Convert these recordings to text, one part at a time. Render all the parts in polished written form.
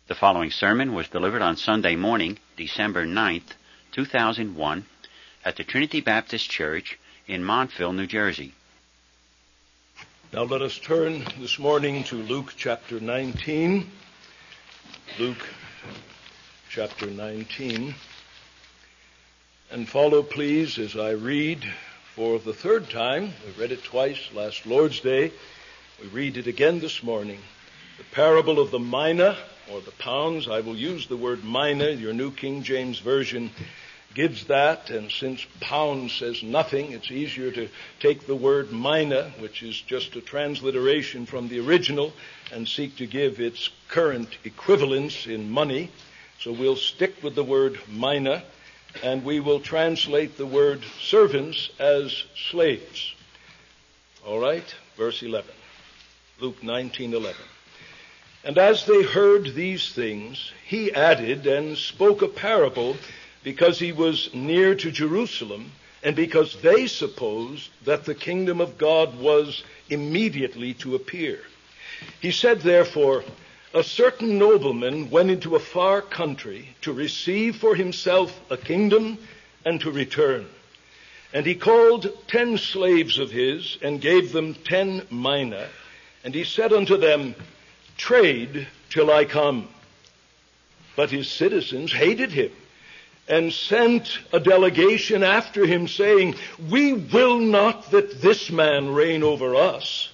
The following sermon was delivered on Sunday morning, December 9th, 2001, at the Trinity Baptist Church in Montville, New Jersey. Now let us turn this morning to Luke chapter 19. Luke chapter 19. And follow, please, as I read for the third time. We read it twice last Lord's Day. We read it again this morning. The parable of the mina, or the pounds. I will use the word mina. Your New King James Version gives that, and since pound says nothing, it's easier to take the word mina, which is just a transliteration from the original, and seek to give its current equivalence in money. So we'll stick with the word mina, and we will translate the word servants as slaves. All right, verse 11. Luke 19:11. And as they heard these things, he added and spoke a parable, because he was near to Jerusalem, and because they supposed that the kingdom of God was immediately to appear. He said, therefore, a certain nobleman went into a far country to receive for himself a kingdom and to return. And he called 10 slaves of his and gave them 10 mina. And he said unto them, trade till I come. But his citizens hated him and sent a delegation after him, saying, we will not that this man reign over us.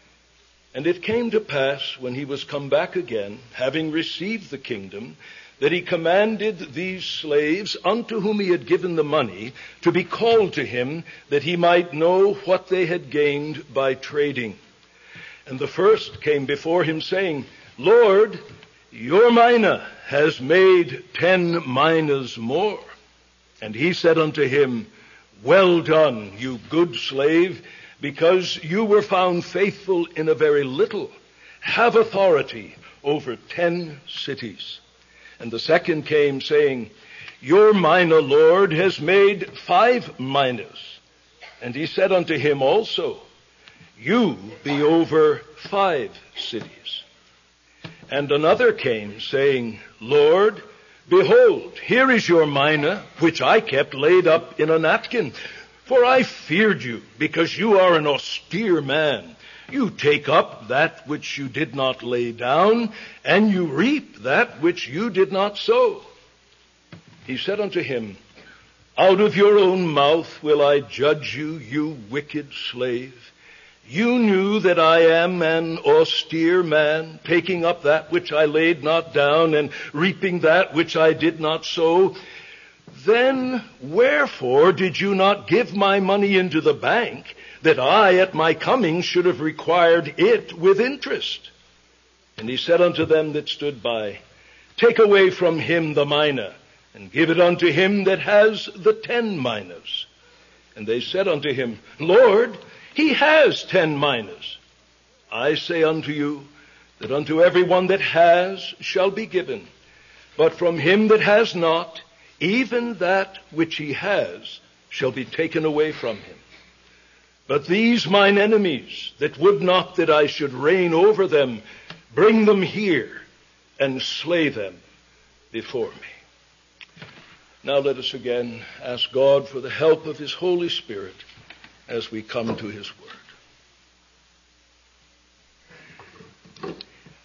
And it came to pass, when he was come back again, having received the kingdom, that he commanded these slaves, unto whom he had given the money, to be called to him, that he might know what they had gained by trading. And the first came before him, saying, Lord, your mina has made 10 minas more. And he said unto him, well done, you good slave, because you were found faithful in a very little. Have authority over 10 cities. And the second came, saying, your mina, Lord, has made 5 minas. And he said unto him also, you be over 5 cities. And another came, saying, Lord, behold, here is your mina, which I kept laid up in a napkin. For I feared you, because you are an austere man. You take up that which you did not lay down, and you reap that which you did not sow. He said unto him, out of your own mouth will I judge you, you wicked slave. You knew that I am an austere man, taking up that which I laid not down, and reaping that which I did not sow. Then wherefore did you not give my money into the bank, that I at my coming should have required it with interest? And he said unto them that stood by, take away from him the mina, and give it unto him that has the 10 minas. And they said unto him, Lord, he has 10 minas. I say unto you, that unto every one that has shall be given, but from him that has not, even that which he has shall be taken away from him. But these mine enemies, that would not that I should reign over them, bring them here and slay them before me. Now let us again ask God for the help of his Holy Spirit as we come to his word.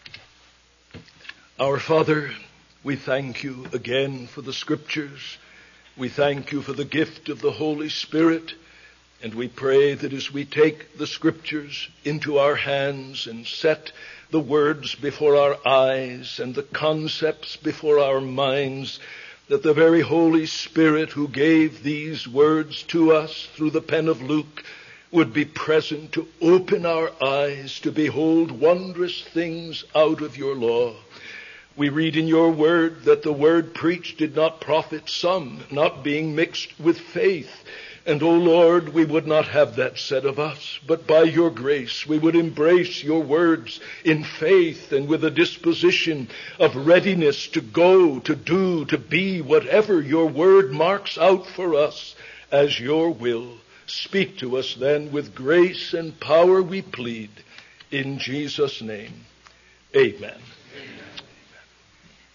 Our Father, we thank you again for the Scriptures. We thank you for the gift of the Holy Spirit. And we pray that as we take the Scriptures into our hands and set the words before our eyes and the concepts before our minds, that the very Holy Spirit who gave these words to us through the pen of Luke would be present to open our eyes to behold wondrous things out of your law. We read in your word that the word preached did not profit some, not being mixed with faith. And, O Lord, we would not have that said of us, but by your grace we would embrace your words in faith and with a disposition of readiness to go, to do, to be whatever your word marks out for us as your will. Speak to us then with grace and power, we plead, in Jesus' name. Amen.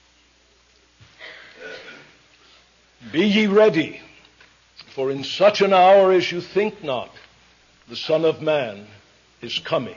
Be ye ready, for in such an hour as you think not, the Son of Man is coming.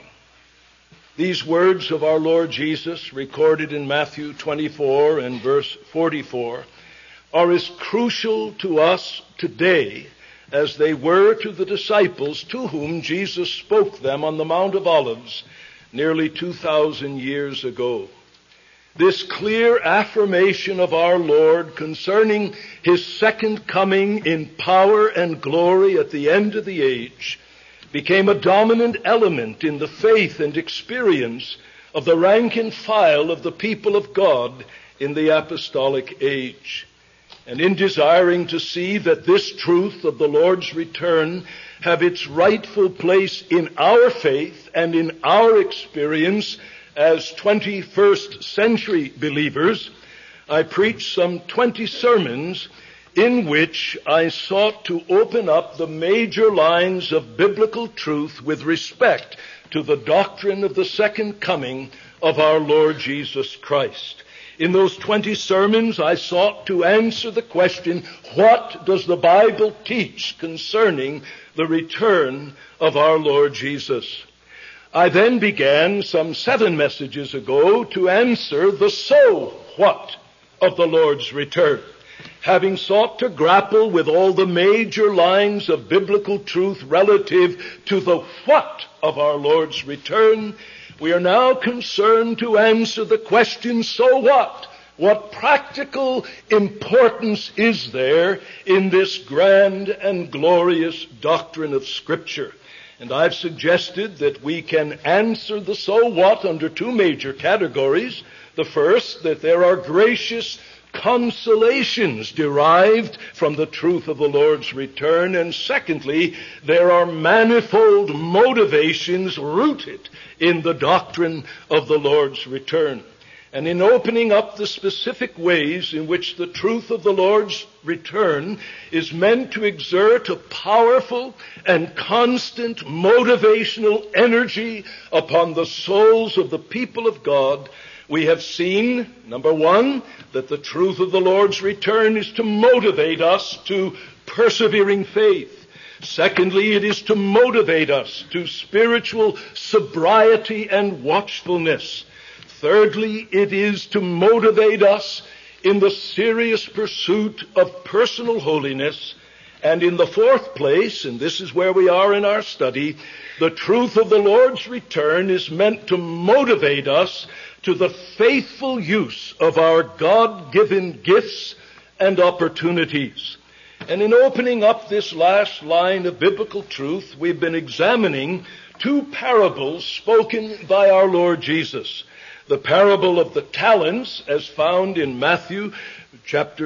These words of our Lord Jesus, recorded in Matthew 24 and verse 44, are as crucial to us today as they were to the disciples to whom Jesus spoke them on the Mount of Olives nearly 2,000 years ago. This clear affirmation of our Lord concerning his second coming in power and glory at the end of the age became a dominant element in the faith and experience of the rank and file of the people of God in the apostolic age. And in desiring to see that this truth of the Lord's return have its rightful place in our faith and in our experience as 21st century believers, I preached some 20 sermons in which I sought to open up the major lines of biblical truth with respect to the doctrine of the second coming of our Lord Jesus Christ. In those 20 sermons, I sought to answer the question, what does the Bible teach concerning the return of our Lord Jesus? I then began some 7 messages ago to answer the so what of the Lord's return. Having sought to grapple with all the major lines of biblical truth relative to the what of our Lord's return, we are now concerned to answer the question, so what? What practical importance is there in this grand and glorious doctrine of Scripture? And I've suggested that we can answer the so what under 2 major categories. The first, that there are gracious consolations derived from the truth of the Lord's return. And secondly, there are manifold motivations rooted in the doctrine of the Lord's return. And in opening up the specific ways in which the truth of the Lord's return is meant to exert a powerful and constant motivational energy upon the souls of the people of God, we have seen, number 1, that the truth of the Lord's return is to motivate us to persevering faith. Secondly, it is to motivate us to spiritual sobriety and watchfulness. Thirdly, it is to motivate us in the serious pursuit of personal holiness. And in the 4th place, and this is where we are in our study, the truth of the Lord's return is meant to motivate us to the faithful use of our God-given gifts and opportunities. And in opening up this last line of biblical truth, we've been examining 2 parables spoken by our Lord Jesus. The parable of the talents, as found in Matthew chapter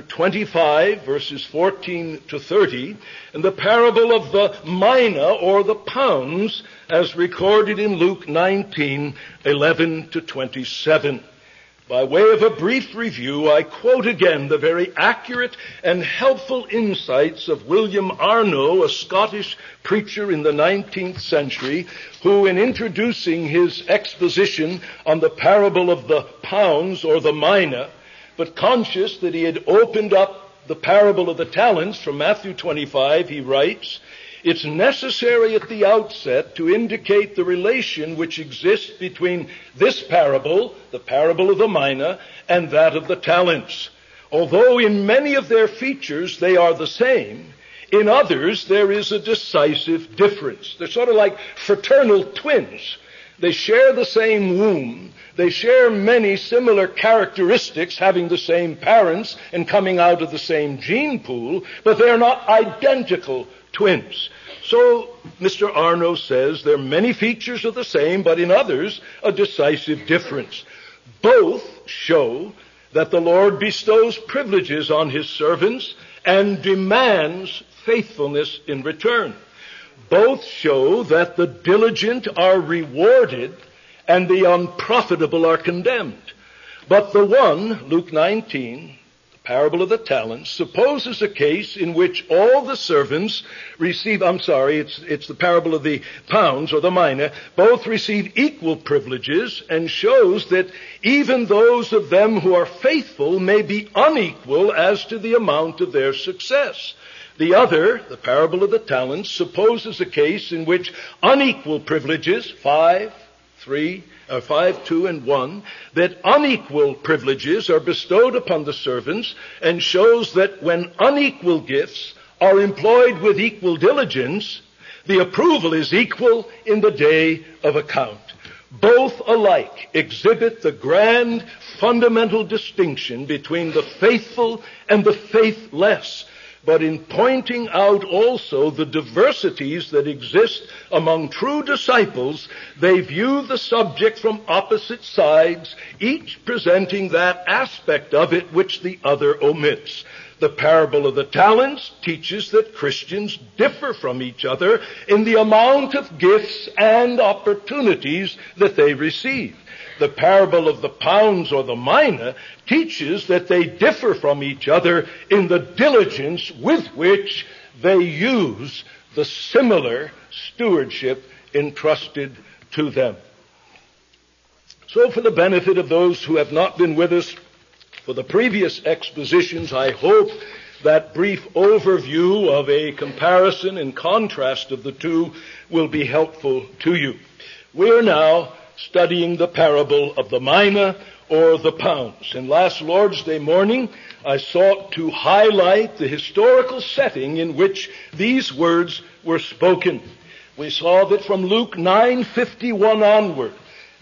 25, verses 14 to 30, and the parable of the mina, or the pounds, as recorded in Luke 19, 11 to 27. By way of a brief review, I quote again the very accurate and helpful insights of William Arno, a Scottish preacher in the 19th century, who, in introducing his exposition on the parable of the pounds, or the mina, but conscious that he had opened up the parable of the talents from Matthew 25, he writes, "It's necessary at the outset to indicate the relation which exists between this parable, the parable of the mina, and that of the talents. Although in many of their features they are the same, in others there is a decisive difference." They're sort of like fraternal twins. They share the same womb. They share many similar characteristics, having the same parents and coming out of the same gene pool, but they're not identical twins. So Mr. Arno says there are many features of the same, but in others a decisive difference. Both show that the Lord bestows privileges on his servants and demands faithfulness in return. Both show that the diligent are rewarded and the unprofitable are condemned. But the one, Luke 19, parable of the talents, supposes a case in which all the servants receive, it's the parable of the pounds or the mina, both receive equal privileges, and shows that even those of them who are faithful may be unequal as to the amount of their success. The other, the parable of the talents, supposes a case in which unequal privileges, 5, 2, and 1, that unequal privileges are bestowed upon the servants, and shows that when unequal gifts are employed with equal diligence, the approval is equal in the day of account. Both alike exhibit the grand fundamental distinction between the faithful and the faithless, but in pointing out also the diversities that exist among true disciples, they view the subject from opposite sides, each presenting that aspect of it which the other omits. The parable of the talents teaches that Christians differ from each other in the amount of gifts and opportunities that they receive. The parable of the pounds or the mina teaches that they differ from each other in the diligence with which they use the similar stewardship entrusted to them. So for the benefit of those who have not been with us for the previous expositions, I hope that brief overview of a comparison and contrast of the two will be helpful to you. We are now studying the parable of the mina or the pounds. And last Lord's Day morning, I sought to highlight the historical setting in which these words were spoken. We saw that from Luke 9:51 onward,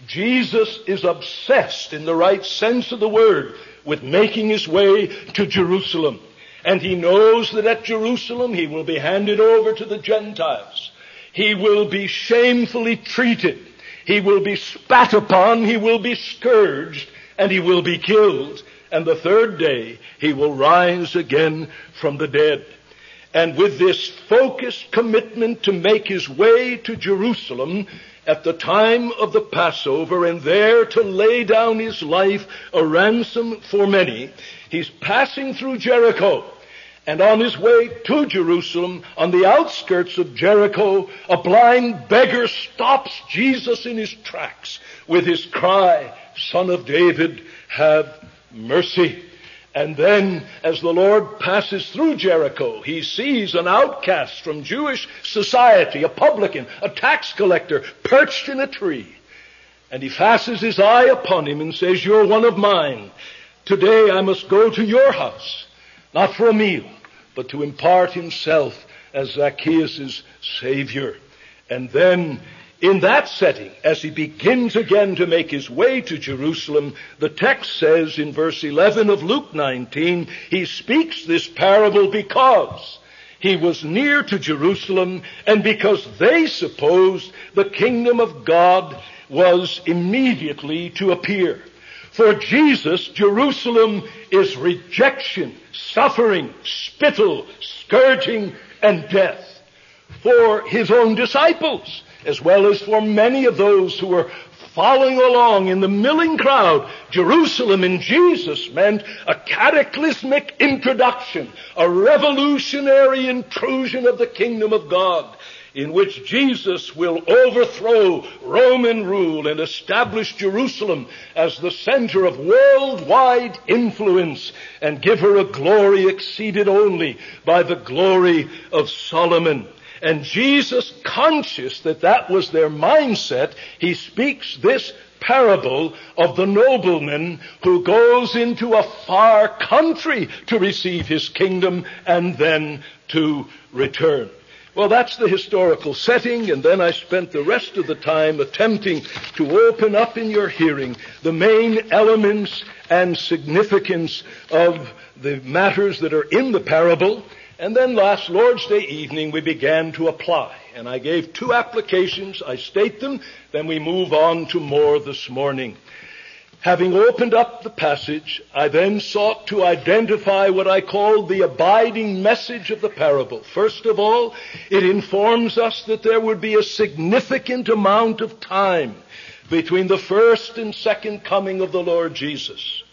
Jesus is obsessed in the right sense of the word with making his way to Jerusalem. And he knows that at Jerusalem he will be handed over to the Gentiles. He will be shamefully treated. He will be spat upon, he will be scourged, and he will be killed. And the third day he will rise again from the dead. And with this focused commitment to make his way to Jerusalem at the time of the Passover, and there to lay down his life a ransom for many, he's passing through Jericho. And on his way to Jerusalem, on the outskirts of Jericho, a blind beggar stops Jesus in his tracks with his cry, "Son of David, have mercy." And then, as the Lord passes through Jericho, he sees an outcast from Jewish society, a publican, a tax collector, perched in a tree. And he fasts his eye upon him and says, "You're one of mine. Today I must go to your house, not for a meal, but to impart himself as Zacchaeus' Savior." And then, in that setting, as he begins again to make his way to Jerusalem, the text says in verse 11 of Luke 19, he speaks this parable because he was near to Jerusalem and because they supposed the kingdom of God was immediately to appear. For Jesus, Jerusalem is rejection, suffering, spittle, scourging, and death. For his own disciples, as well as for many of those who were following along in the milling crowd, Jerusalem in Jesus meant a cataclysmic introduction, a revolutionary intrusion of the kingdom of God, in which Jesus will overthrow Roman rule and establish Jerusalem as the center of worldwide influence and give her a glory exceeded only by the glory of Solomon. And Jesus, conscious that that was their mindset, he speaks this parable of the nobleman who goes into a far country to receive his kingdom and then to return. Well, that's the historical setting, and then I spent the rest of the time attempting to open up in your hearing the main elements and significance of the matters that are in the parable. And then last Lord's Day evening we began to apply. And I gave 2 applications. I state them, then we move on to more this morning. Having opened up the passage, I then sought to identify what I called the abiding message of the parable. First of all, it informs us that there would be a significant amount of time between the first and second coming of the Lord Jesus.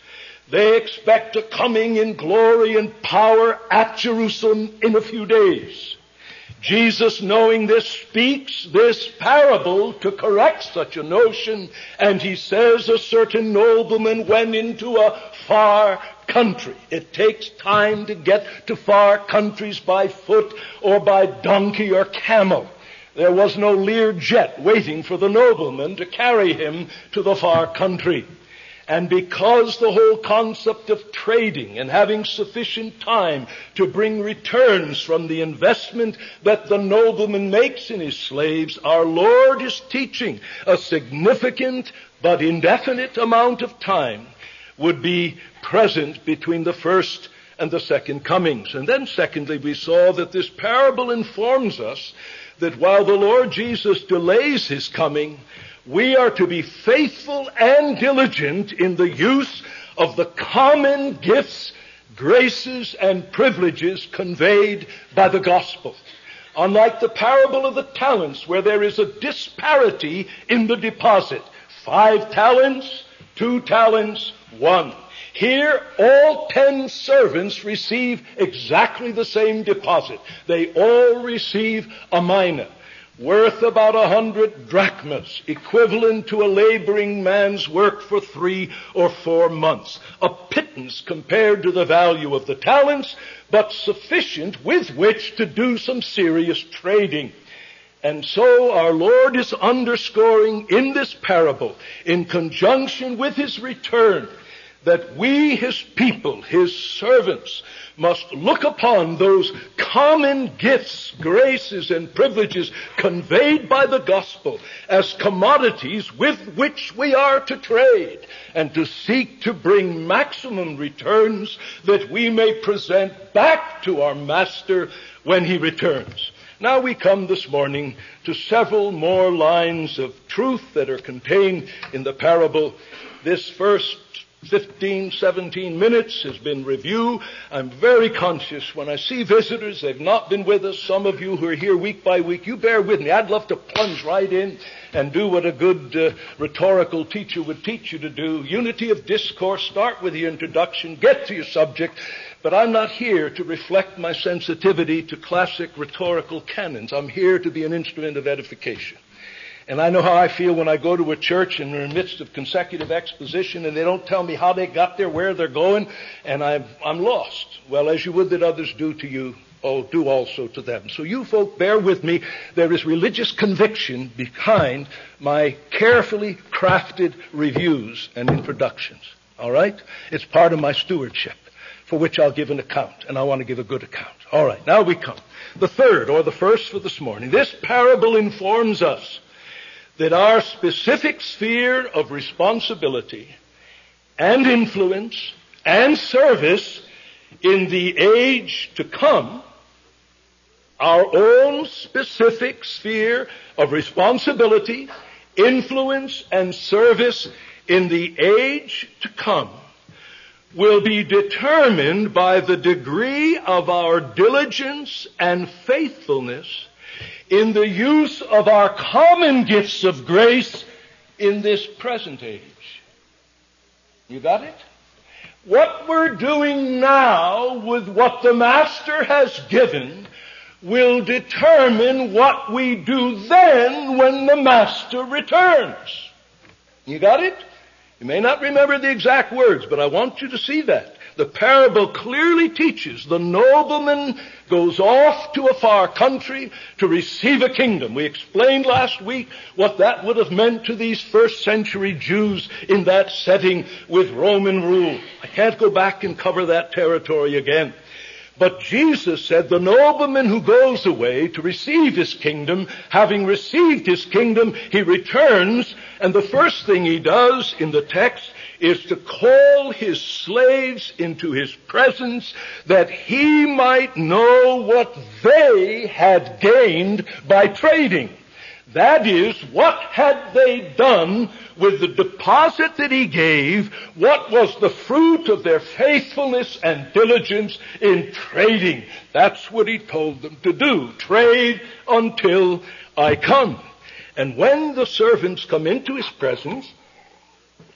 They expect a coming in glory and power at Jerusalem in a few days. Jesus, knowing this, speaks this parable to correct such a notion, and he says a certain nobleman went into a far country. It takes time to get to far countries by foot or by donkey or camel. There was no Learjet waiting for the nobleman to carry him to the far country. And because the whole concept of trading and having sufficient time to bring returns from the investment that the nobleman makes in his slaves, our Lord is teaching a significant but indefinite amount of time would be present between the first and the second comings. And then secondly, we saw that this parable informs us that while the Lord Jesus delays his coming, we are to be faithful and diligent in the use of the common gifts, graces, and privileges conveyed by the gospel. Unlike the parable of the talents, where there is a disparity in the deposit. 5 talents, 2 talents, 1. Here, all 10 servants receive exactly the same deposit. They all receive a mina, worth about 100 drachmas, equivalent to a laboring man's work for 3 or 4 months. A pittance compared to the value of the talents, but sufficient with which to do some serious trading. And so our Lord is underscoring in this parable, in conjunction with his return, that we, his people, his servants, must look upon those common gifts, graces, and privileges conveyed by the gospel as commodities with which we are to trade and to seek to bring maximum returns that we may present back to our Master when he returns. Now we come this morning to several more lines of truth that are contained in the parable. This first 15, 17 minutes has been review. I'm very conscious when I see visitors, they've not been with us. Some of you who are here week by week, you bear with me. I'd love to plunge right in and do what a good rhetorical teacher would teach you to do. Unity of discourse, start with the introduction, get to your subject. But I'm not here to reflect my sensitivity to classic rhetorical canons. I'm here to be an instrument of edification. And I know how I feel when I go to a church and they're in the midst of consecutive exposition and they don't tell me how they got there, where they're going, and I'm lost. Well, as you would that others do to you, do also to them. So you folk, bear with me. There is religious conviction behind my carefully crafted reviews and introductions. All right? It's part of my stewardship, for which I'll give an account, and I want to give a good account. All right, now we come. The third, or the first for this morning. This parable informs us that our specific sphere of responsibility and influence and service in the age to come, our own specific sphere of responsibility, influence, and service in the age to come, will be determined by the degree of our diligence and faithfulness in the use of our common gifts of grace in this present age. You got it? What we're doing now with what the Master has given will determine what we do then when the Master returns. You got it? You may not remember the exact words, but I want you to see that. The parable clearly teaches the nobleman goes off to a far country to receive a kingdom. We explained last week what that would have meant to these first century Jews in that setting with Roman rule. I can't go back and cover that territory again. But Jesus said the nobleman who goes away to receive his kingdom, having received his kingdom, he returns, and the first thing he does in the text is to call his slaves into his presence that he might know what they had gained by trading. That is, what had they done with the deposit that he gave? What was the fruit of their faithfulness and diligence in trading? That's what he told them to do. Trade until I come. And when the servants come into his presence,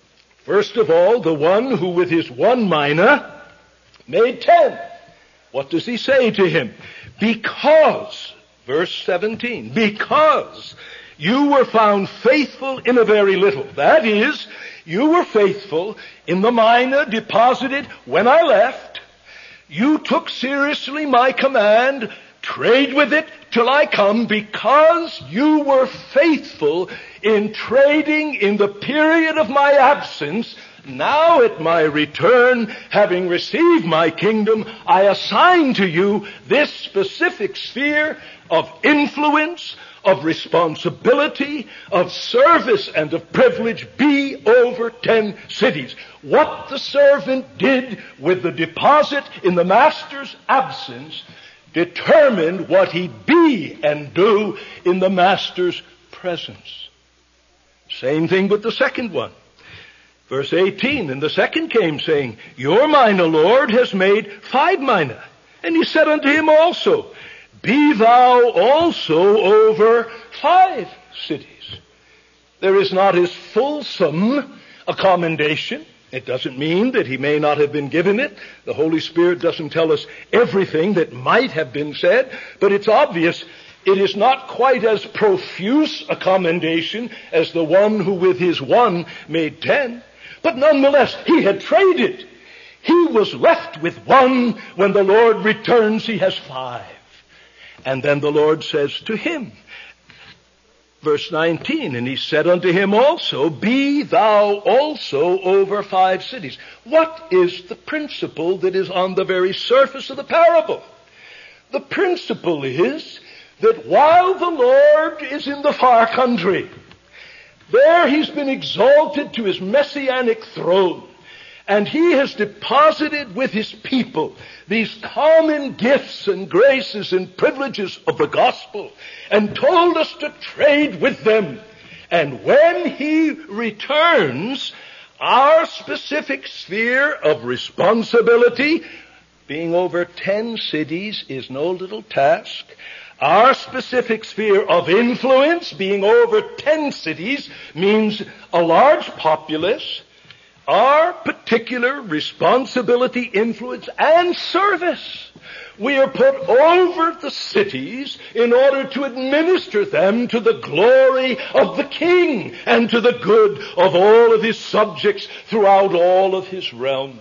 First of all, the one who with his 1 mina made 10. What does he say to him? Because, verse 17, because you were found faithful in a very little. That is, you were faithful in the mina deposited when I left. You took seriously my command, trade with it till I come, because you were faithful in trading in the period of my absence. Now at my return, having received my kingdom, I assign to you this specific sphere of influence, of responsibility, of service, and of privilege. Be over 10 cities. What the servant did with the deposit in the master's absence determined what he'd be and do in the master's presence. Same thing with the second one. Verse 18, and the second came, saying, your mina, Lord, has made 5 mina. And he said unto him also, be thou also over 5 cities. There is not as fulsome a commendation. It doesn't mean that he may not have been given it. The Holy Spirit doesn't tell us everything that might have been said, but it's obvious it is not quite as profuse a commendation as the one who with his 1 made 10. But nonetheless, he had traded. He was left with 1. When the Lord returns, he has 5. And then the Lord says to him, verse 19, and he said unto him also, be thou also over 5 cities. What is the principle that is on the very surface of the parable? The principle is that while the Lord is in the far country, there he's been exalted to his messianic throne, and he has deposited with his people these common gifts and graces and privileges of the gospel, and told us to trade with them. And when he returns, our specific sphere of responsibility, being over 10 cities, is no little task. Our specific sphere of influence, being over 10 cities, means a large populace. Our particular responsibility, influence, and service. We are put over the cities in order to administer them to the glory of the King and to the good of all of his subjects throughout all of his realm.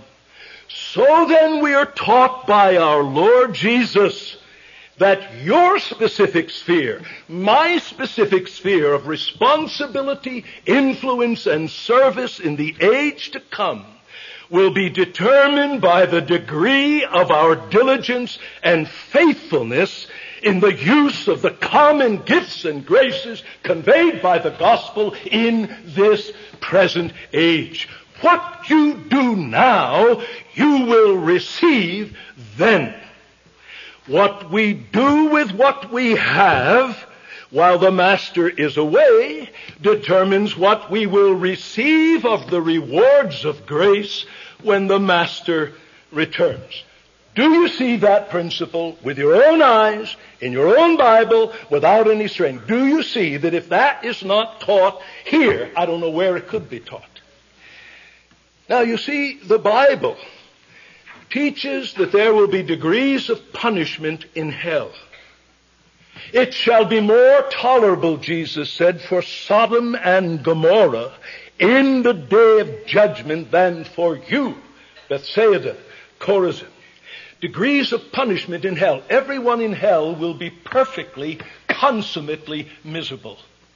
So then we are taught by our Lord Jesus that your specific sphere, my specific sphere of responsibility, influence, and service in the age to come will be determined by the degree of our diligence and faithfulness in the use of the common gifts and graces conveyed by the gospel in this present age. What you do now, you will receive then. What we do with what we have while the Master is away determines what we will receive of the rewards of grace when the Master returns. Do you see that principle with your own eyes, in your own Bible, without any strain? Do you see that if that is not taught here, I don't know where it could be taught? Now you see, the Bible teaches that there will be degrees of punishment in hell. It shall be more tolerable, Jesus said, for Sodom and Gomorrah in the day of judgment than for you, Bethsaida, Chorazin. Degrees of punishment in hell. Everyone in hell will be perfectly, consummately miserable.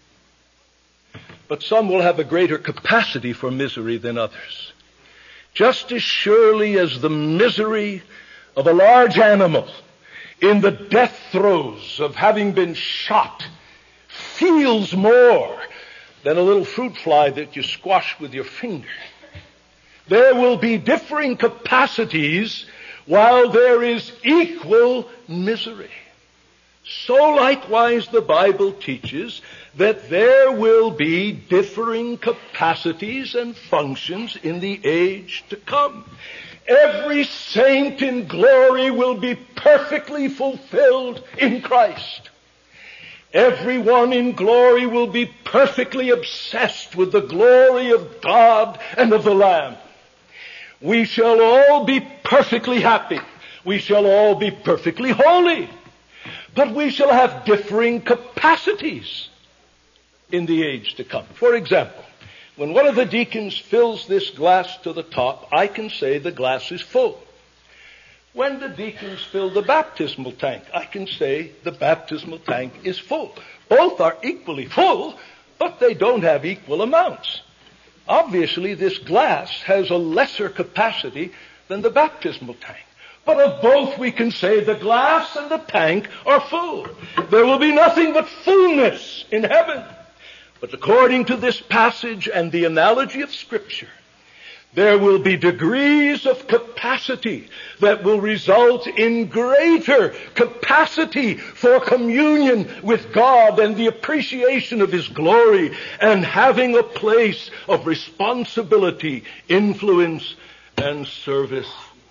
But some will have a greater capacity for misery than others. Just as surely as the misery of a large animal in the death throes of having been shot feels more than a little fruit fly that you squash with your finger. There will be differing capacities while there is equal misery. So likewise the Bible teaches that there will be differing capacities and functions in the age to come. Every saint in glory will be perfectly fulfilled in Christ. Everyone in glory will be perfectly obsessed with the glory of God and of the Lamb. We shall all be perfectly happy. We shall all be perfectly holy. But we shall have differing capacities in the age to come. For example, when one of the deacons fills this glass to the top, I can say the glass is full. When the deacons fill the baptismal tank, I can say the baptismal tank is full. Both are equally full, but they don't have equal amounts. Obviously, this glass has a lesser capacity than the baptismal tank. But of both we can say the glass and the tank are full. There will be nothing but fullness in heaven. But according to this passage and the analogy of Scripture, there will be degrees of capacity that will result in greater capacity for communion with God and the appreciation of His glory and having a place of responsibility, influence, and service.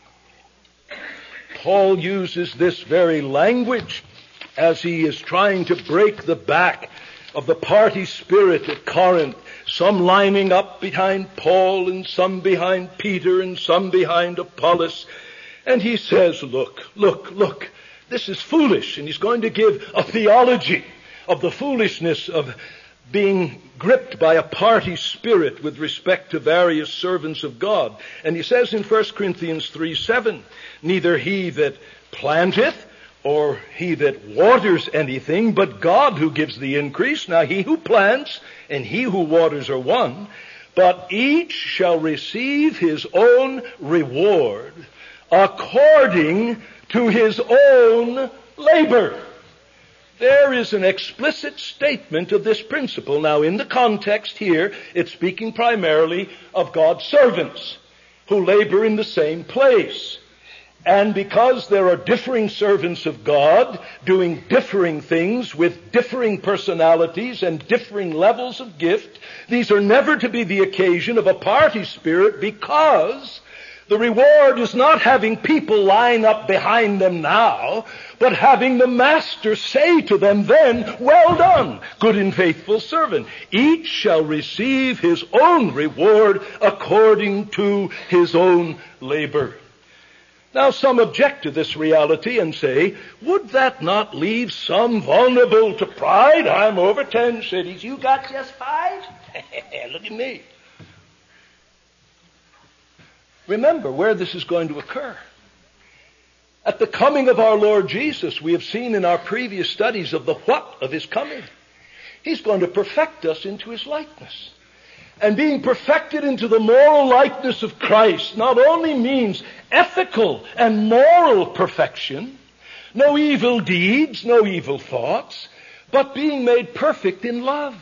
Paul uses this very language as he is trying to break the back of the party spirit at Corinth, some lining up behind Paul and some behind Peter and some behind Apollos. And he says, look, this is foolish. And he's going to give a theology of the foolishness of being gripped by a party spirit with respect to various servants of God. And he says in 1 Corinthians 3:7, neither he that planteth or he that waters anything, but God who gives the increase. Now he who plants and he who waters are one, but each shall receive his own reward according to his own labor. There is an explicit statement of this principle. Now in the context here, it's speaking primarily of God's servants who labor in the same place. And because there are differing servants of God doing differing things with differing personalities and differing levels of gift, these are never to be the occasion of a party spirit, because the reward is not having people line up behind them now, but having the master say to them then, well done, good and faithful servant. Each shall receive his own reward according to his own labor. Now some object to this reality and say, would that not leave some vulnerable to pride? I'm over 10 cities. You got just 5? Look at me. Remember where this is going to occur. At the coming of our Lord Jesus, we have seen in our previous studies of the what of His coming. He's going to perfect us into His likeness. And being perfected into the moral likeness of Christ not only means ethical and moral perfection, no evil deeds, no evil thoughts, but being made perfect in love.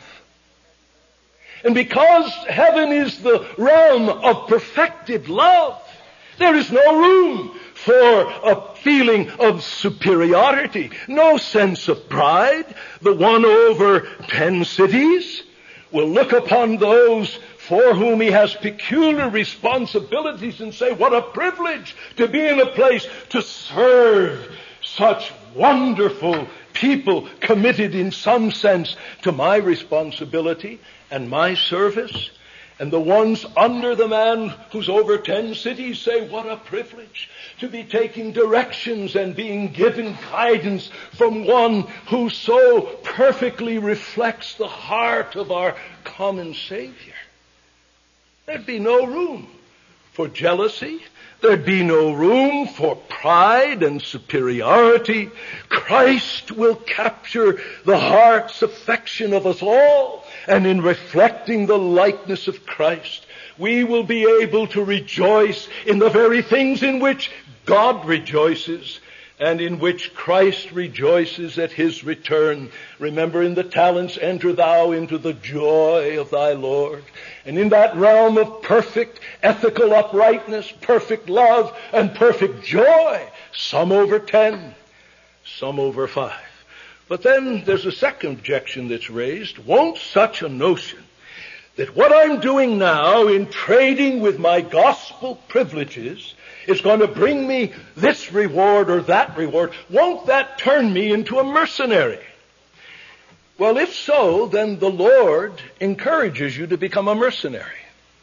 And because heaven is the realm of perfected love, there is no room for a feeling of superiority, no sense of pride. The one over 10 cities will look upon those for whom he has peculiar responsibilities and say, what a privilege to be in a place to serve such wonderful people committed in some sense to my responsibility and my service. And the ones under the man who's over 10 cities say, what a privilege to be taking directions and being given guidance from one who so perfectly reflects the heart of our common Savior. There'd be no room for jealousy. There'd be no room for pride and superiority. Christ will capture the heart's affection of us all. And in reflecting the likeness of Christ, we will be able to rejoice in the very things in which God rejoices and in which Christ rejoices at His return. Remember, in the talents, enter thou into the joy of thy Lord. And in that realm of perfect ethical uprightness, perfect love, and perfect joy, some over 10, some over 5. But then there's a second objection that's raised. Won't such a notion that what I'm doing now in trading with my gospel privileges is going to bring me this reward or that reward, won't that turn me into a mercenary? Well, if so, then the Lord encourages you to become a mercenary.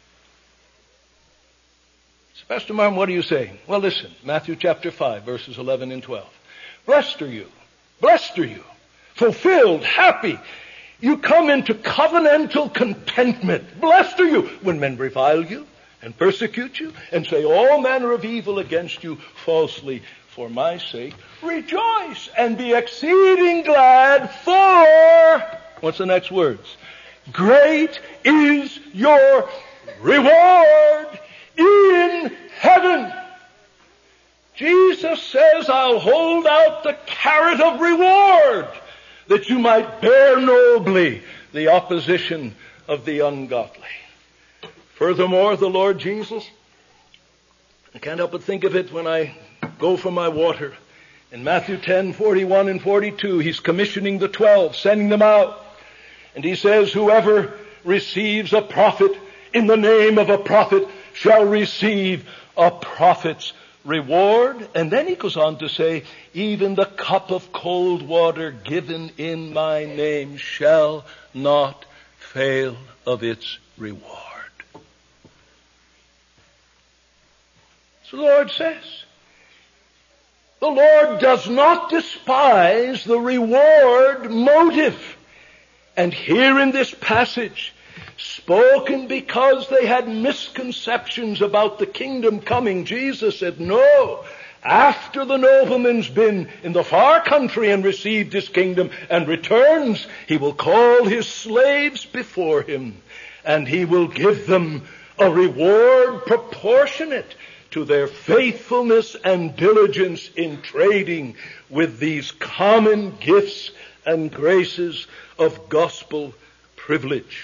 So, Pastor Martin, what are you saying? Well, listen, Matthew chapter 5, verses 11 and 12. Blessed are you, fulfilled, happy. You come into covenantal contentment. Blessed are you when men revile you and persecute you and say all manner of evil against you falsely for my sake. Rejoice and be exceeding glad, for, what's the next words? Great is your reward in heaven. Jesus says, I'll hold out the carrot of reward that you might bear nobly the opposition of the ungodly. Furthermore, the Lord Jesus, I can't help but think of it when I go for my water. In Matthew 10:41 and 42, he's commissioning the 12, sending them out. And he says, whoever receives a prophet in the name of a prophet shall receive a prophet's reward. And then he goes on to say, even the cup of cold water given in my name shall not fail of its reward. So the Lord says, the Lord does not despise the reward motive. And here in this passage, spoken because they had misconceptions about the kingdom coming, Jesus said, no, after the nobleman's been in the far country and received his kingdom and returns, he will call his slaves before him, and he will give them a reward proportionate to their faithfulness and diligence in trading with these common gifts and graces of gospel privilege.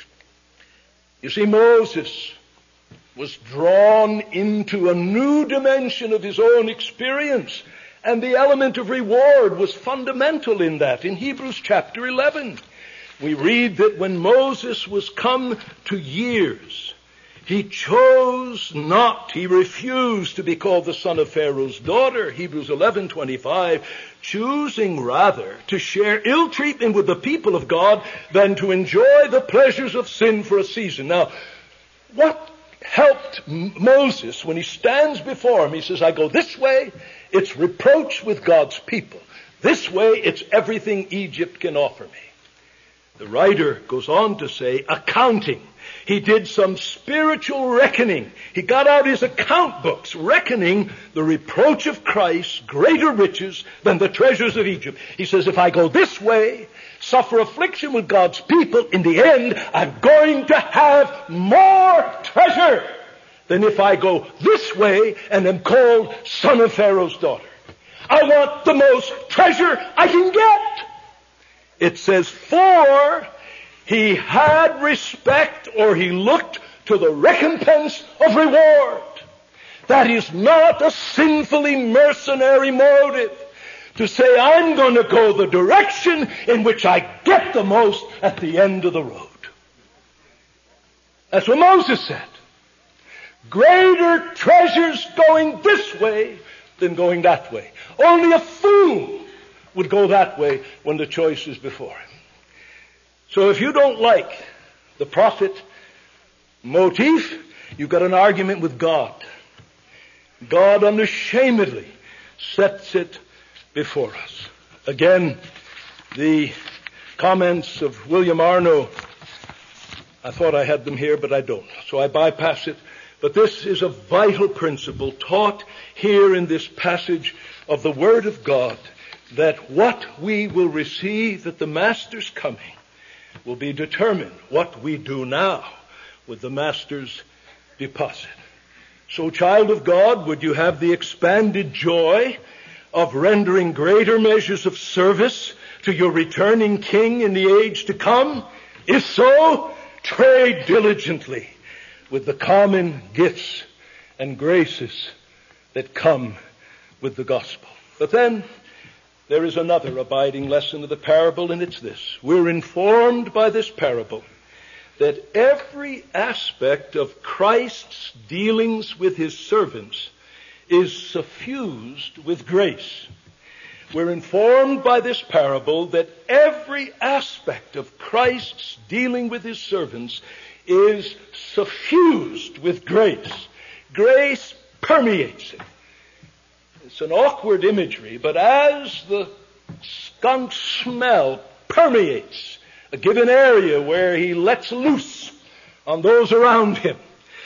You see, Moses was drawn into a new dimension of his own experience, and the element of reward was fundamental in that. In Hebrews chapter 11, we read that when Moses was come to years, he chose not, he refused to be called the son of Pharaoh's daughter, Hebrews 11:25, choosing rather to share ill treatment with the people of God than to enjoy the pleasures of sin for a season. Now, what helped Moses when he stands before him? He says, I go this way, it's reproach with God's people. This way, it's everything Egypt can offer me. The writer goes on to say, accounting. He did some spiritual reckoning. He got out his account books, reckoning the reproach of Christ greater riches than the treasures of Egypt. He says, if I go this way, suffer affliction with God's people, in the end, I'm going to have more treasure than if I go this way and am called son of Pharaoh's daughter. I want the most treasure I can get. It says, for he had respect, or he looked to the recompense of reward. That is not a sinfully mercenary motive to say, I'm going to go the direction in which I get the most at the end of the road. That's what Moses said. Greater treasures going this way than going that way. Only a fool would go that way when the choice is before him. So if you don't like the prophet motif, you've got an argument with God. God unashamedly sets it before us. Again, the comments of William Arno, I thought I had them here, but I don't. So I bypass it. But this is a vital principle taught here in this passage of the Word of God, that what we will receive at the Master's coming will be determined what we do now with the Master's deposit. So, child of God, would you have the expanded joy of rendering greater measures of service to your returning King in the age to come? If so, trade diligently with the common gifts and graces that come with the gospel. But then, there is another abiding lesson of the parable, and it's this. We're informed by this parable that every aspect of Christ's dealings with his servants is suffused with grace. we're informed by this parable that every aspect of Christ's dealing with his servants is suffused with grace. Grace permeates it. It's an awkward imagery, but as the skunk smell permeates a given area where he lets loose on those around him,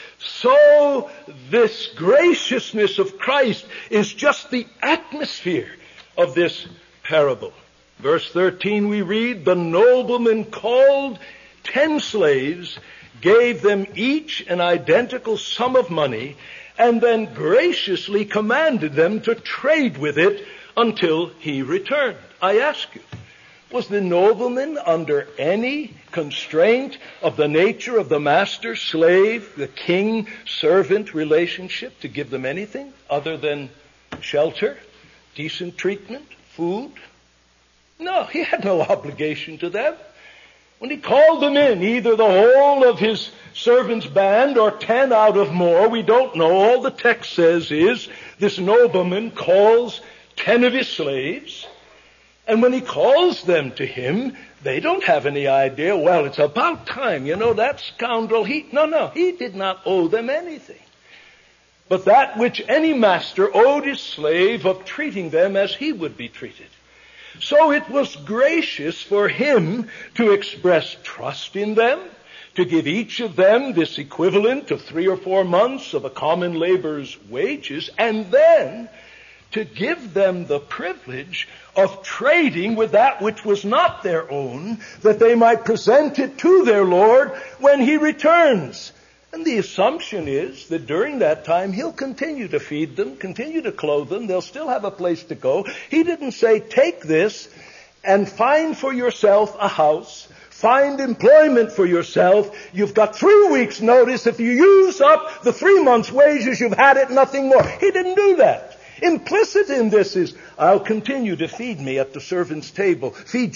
so this graciousness of Christ is just the atmosphere of this parable. Verse 13 we read, the nobleman called 10 slaves, gave them each an identical sum of money, and then graciously commanded them to trade with it until he returned. I ask you, was the nobleman under any constraint of the nature of the master-slave, the king-servant relationship to give them anything other than shelter, decent treatment, food? No, he had no obligation to them. When he called them in, either the whole of his servants' band or 10 out of more, we don't know. All the text says is this nobleman calls 10 of his slaves, and when he calls them to him, they don't have any idea, well, it's about time, that scoundrel, he did not owe them anything. But that which any master owed his slave of treating them as he would be treated. So it was gracious for him to express trust in them, to give each of them this equivalent of 3 or 4 months of a common laborer's wages, and then to give them the privilege of trading with that which was not their own, that they might present it to their Lord when he returns. And the assumption is that during that time he'll continue to feed them, continue to clothe them, they'll still have a place to go. He didn't say, take this and find for yourself a house, find employment for yourself. You've got 3 weeks' notice. If you use up the 3 months' wages, you've had it, nothing more. He didn't do that. Implicit in this is, I'll continue to feed you at the servant's table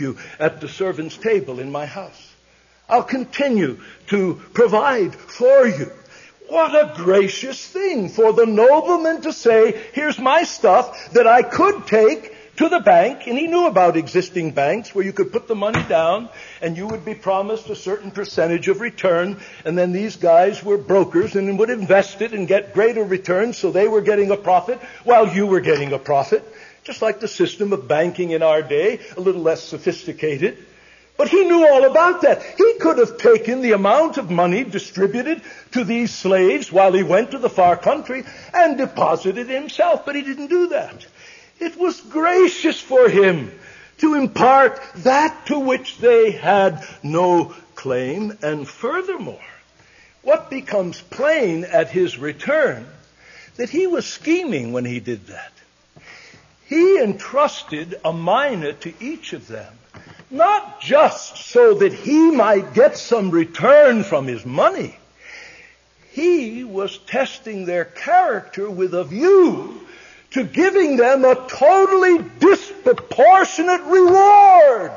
in my house. I'll continue to provide for you. What a gracious thing for the nobleman to say, here's my stuff that I could take to the bank, and he knew about existing banks where you could put the money down and you would be promised a certain percentage of return, and then these guys were brokers and would invest it and get greater returns, so they were getting a profit while you were getting a profit. Just like the system of banking in our day, a little less sophisticated. But he knew all about that. He could have taken the amount of money distributed to these slaves while he went to the far country and deposited it himself, but he didn't do that. It was gracious for him to impart that to which they had no claim. And furthermore, what becomes plain at his return, that he was scheming when he did that. He entrusted a mina to each of them, not just so that he might get some return from his money. He was testing their character with a view to giving them a totally disproportionate reward.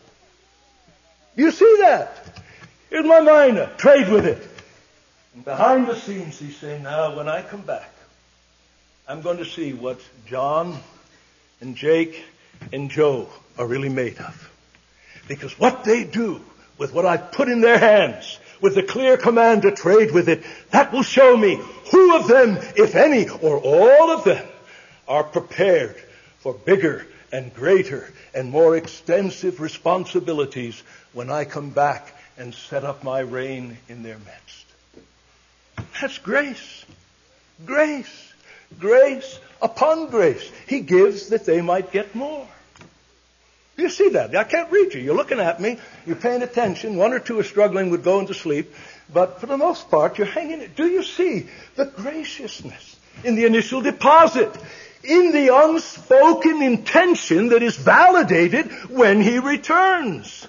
You see that? Here's my mina. Trade with it. And behind the scenes he's saying, now when I come back, I'm going to see what John and Jake and Joe are really made of. Because what they do with what I put in their hands, with the clear command to trade with it, that will show me who of them, if any, or all of them, are prepared for bigger and greater and more extensive responsibilities when I come back and set up my reign in their midst. That's grace. Grace. Grace upon grace. He gives that they might get more. You see that? I can't read you. You're looking at me. You're paying attention. 1 or 2 are struggling with going to sleep. But for the most part, you're hanging it. Do you see the graciousness in the initial deposit? In the unspoken intention that is validated when he returns.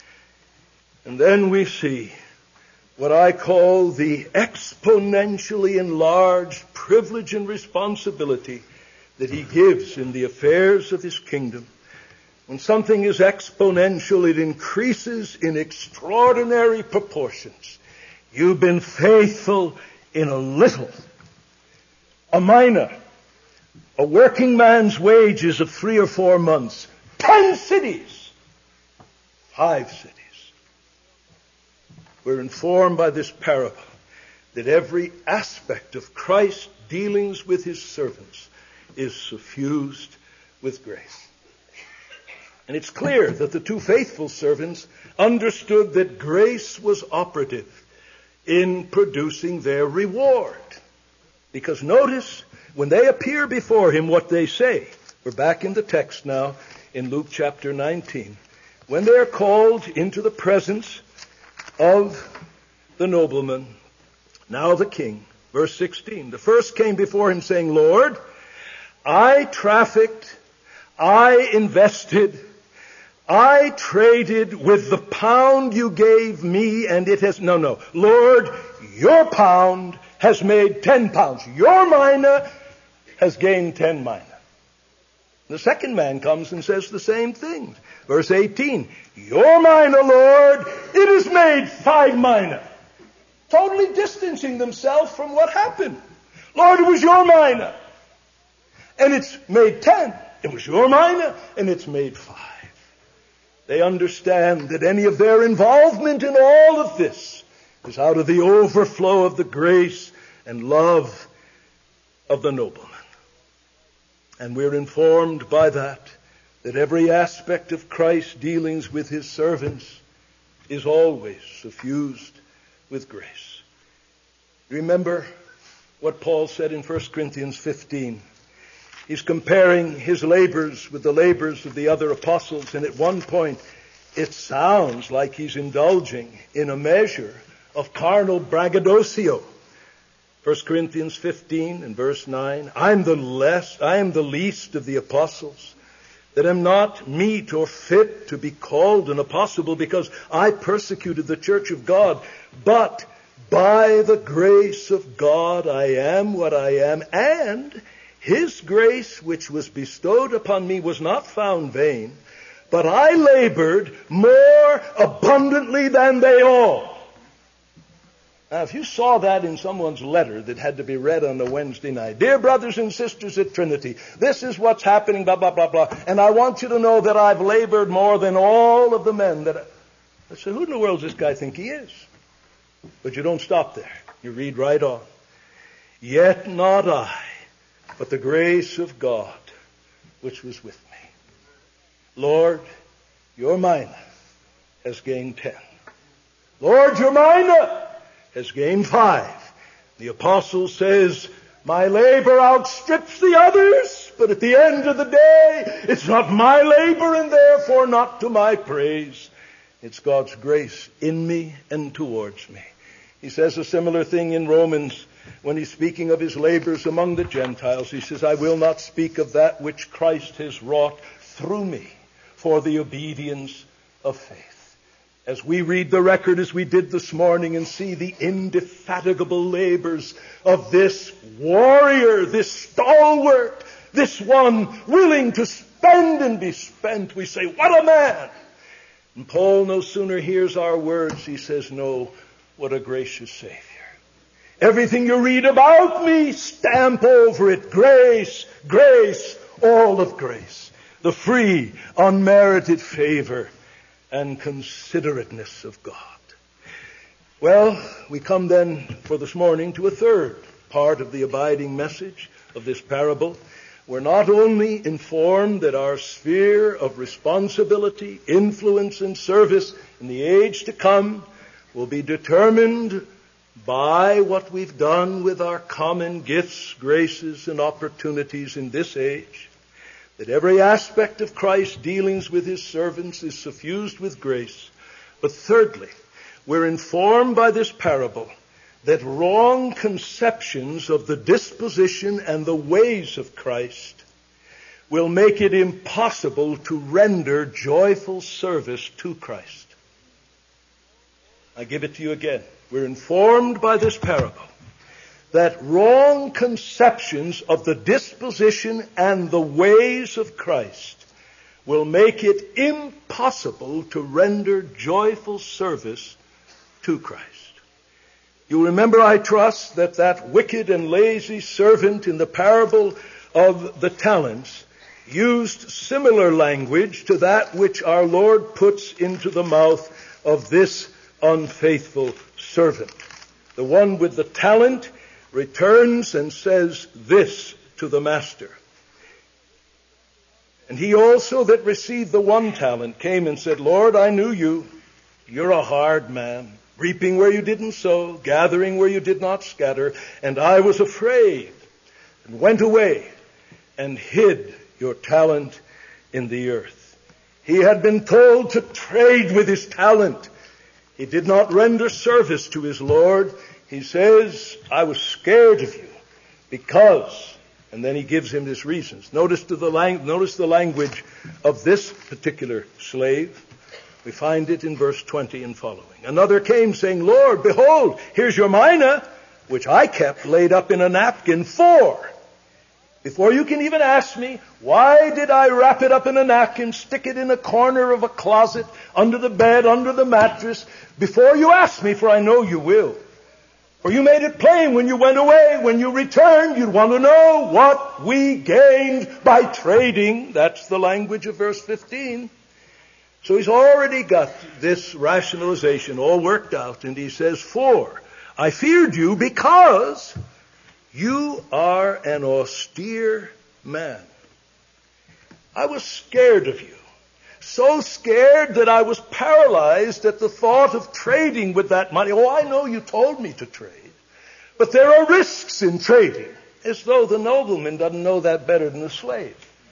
And then we see what I call the exponentially enlarged privilege and responsibility that he gives in the affairs of his kingdom. When something is exponential, it increases in extraordinary proportions. You've been faithful in a little. A mina. A working man's wages of 3 or 4 months. 10 cities. 5 cities. We're informed by this parable that every aspect of Christ's dealings with his servants is suffused with grace. And it's clear that the 2 faithful servants understood that grace was operative in producing their reward. Because notice, when they appear before him, what they say. We're back in the text now in Luke chapter 19. When they're called into the presence of the nobleman, now the king, verse 16. The first came before him saying, Lord, I trafficked, I invested, I traded with the pound you gave me, and it has... No. Lord, your pound has made 10 pounds. Your mina has gained 10 mina. The second man comes and says the same thing. Verse 18. Your mina, Lord, it has made 5 mina. Totally distancing themselves from what happened. Lord, it was your mina. And it's made 10. It was your mina, and it's made 5. They understand that any of their involvement in all of this is out of the overflow of the grace and love of the nobleman. And we're informed by that every aspect of Christ's dealings with his servants is always suffused with grace. Remember what Paul said in 1 Corinthians 15. He's comparing his labors with the labors of the other apostles, and at one point it sounds like he's indulging in a measure of carnal braggadocio. 1 Corinthians 15 and verse 9, I am the least of the apostles, that am not meet or fit to be called an apostle, because I persecuted the church of God. But by the grace of God I am what I am, and his grace which was bestowed upon me was not found vain, but I labored more abundantly than they all. Now, if you saw that in someone's letter that had to be read on a Wednesday night, dear brothers and sisters at Trinity, this is what's happening, blah, blah, blah, blah, and I want you to know that I've labored more than all of the men that I said, who in the world does this guy think he is? But you don't stop there. You read right on. Yet not I, but the grace of God, which was with me. Lord, your mina has gained 10. Lord, your mina has gained 5. The apostle says, my labor outstrips the others, but at the end of the day, it's not my labor and therefore not to my praise. It's God's grace in me and towards me. He says a similar thing in Romans when he's speaking of his labors among the Gentiles. He says, I will not speak of that which Christ has wrought through me for the obedience of faith. As we read the record as we did this morning and see the indefatigable labors of this warrior, this stalwart, this one willing to spend and be spent, we say, what a man! And Paul no sooner hears our words, he says, no, what a gracious Savior. Everything you read about me, stamp over it, grace, grace, all of grace. The free, unmerited favor and considerateness of God. Well, we come then for this morning to a third part of the abiding message of this parable. We're not only informed that our sphere of responsibility, influence, and service in the age to come will be determined by what we've done with our common gifts, graces, and opportunities in this age, that every aspect of Christ's dealings with his servants is suffused with grace. But thirdly, we're informed by this parable that wrong conceptions of the disposition and the ways of Christ will make it impossible to render joyful service to Christ. I give it to you again. We're informed by this parable that wrong conceptions of the disposition and the ways of Christ will make it impossible to render joyful service to Christ. You remember, I trust, that wicked and lazy servant in the parable of the talents used similar language to that which our Lord puts into the mouth of this unfaithful servant. The one with the talent returns and says this to the master. And he also that received the 1 talent came and said, Lord, I knew you. You're a hard man, reaping where you didn't sow, gathering where you did not scatter. And I was afraid and went away and hid your talent in the earth. He had been told to trade with his talent. He did not render service to his Lord. He says, I was scared of you because, and then he gives him his reasons. Notice the language of this particular slave. We find it in verse 20 and following. Another came saying, Lord, behold, here's your mina, which I kept laid up in a napkin before you can even ask me, why did I wrap it up in a napkin, stick it in a corner of a closet, under the bed, under the mattress, before you ask me, for I know you will. For you made it plain when you went away, when you returned, you'd want to know what we gained by trading. That's the language of verse 15. So he's already got this rationalization all worked out, and he says, for I feared you because you are an austere man. I was scared of you. So scared that I was paralyzed at the thought of trading with that money. Oh, I know you told me to trade, but there are risks in trading, as though the nobleman doesn't know that better than the slave.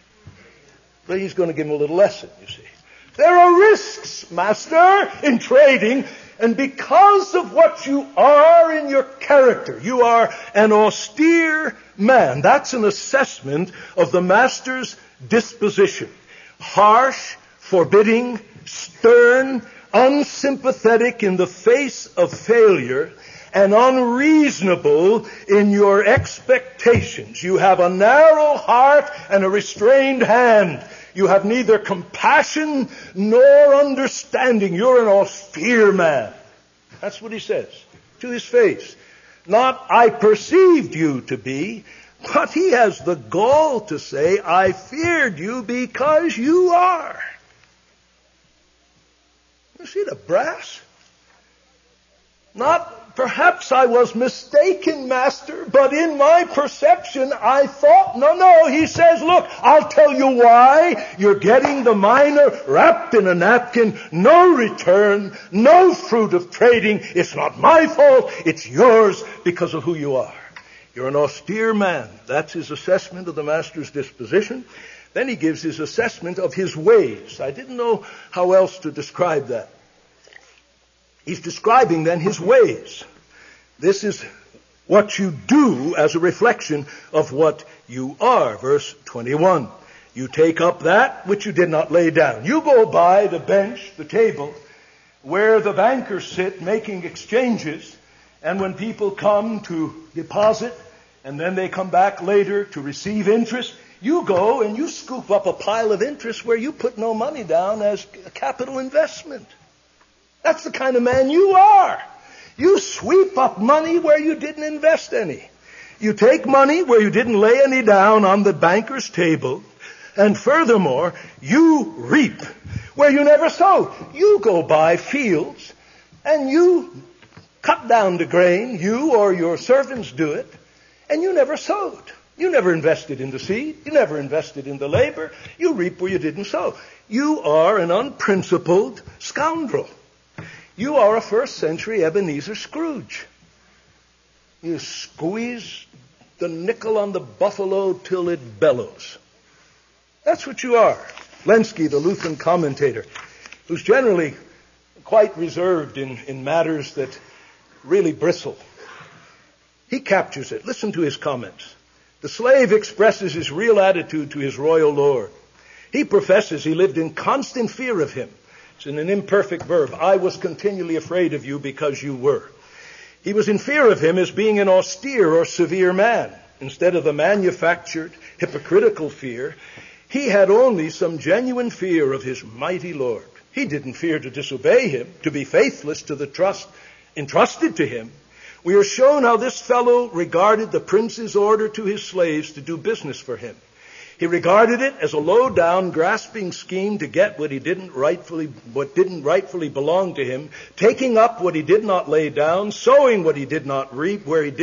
But he's going to give him a little lesson, you see. There are risks, master, in trading, and because of what you are in your character, you are an austere man. That's an assessment of the master's disposition. Harsh, forbidding, stern, unsympathetic in the face of failure, and unreasonable in your expectations. You have a narrow heart and a restrained hand. You have neither compassion nor understanding. You're an austere man. That's what he says to his face. Not, I perceived you to be, but he has the gall to say, I feared you because you are. You see the brass? Not, perhaps I was mistaken, master, but in my perception I thought, no, he says, look, I'll tell you why. You're getting the mina wrapped in a napkin, no return, no fruit of trading. It's not my fault, it's yours because of who you are. You're an austere man. That's his assessment of the master's disposition. Then he gives his assessment of his ways. I didn't know how else to describe that. He's describing then his ways. This is what you do as a reflection of what you are. Verse 21. You take up that which you did not lay down. You go by the bench, the table, where the bankers sit making exchanges, and when people come to deposit, and then they come back later to receive interest, you go and you scoop up a pile of interest where you put no money down as a capital investment. That's the kind of man you are. You sweep up money where you didn't invest any. You take money where you didn't lay any down on the banker's table. And furthermore, you reap where you never sowed. You go by fields and you cut down the grain, you or your servants do it, and you never sowed. You never invested in the seed. You never invested in the labor. You reap where you didn't sow. You are an unprincipled scoundrel. You are a first century Ebenezer Scrooge. You squeeze the nickel on the buffalo till it bellows. That's what you are. Lenski, the Lutheran commentator, who's generally quite reserved in matters that really bristle, he captures it. Listen to his comments. The slave expresses his real attitude to his royal lord. He professes he lived in constant fear of him. It's in an imperfect verb. I was continually afraid of you because you were. He was in fear of him as being an austere or severe man. Instead of the manufactured, hypocritical fear, he had only some genuine fear of his mighty Lord. He didn't fear to disobey him, to be faithless to the trust entrusted to him. we are shown how this fellow regarded the prince's order to his slaves to do business for him. He regarded it as a low-down, grasping scheme to get what didn't rightfully belong to him, taking up what he did not lay down, sowing what he did not reap,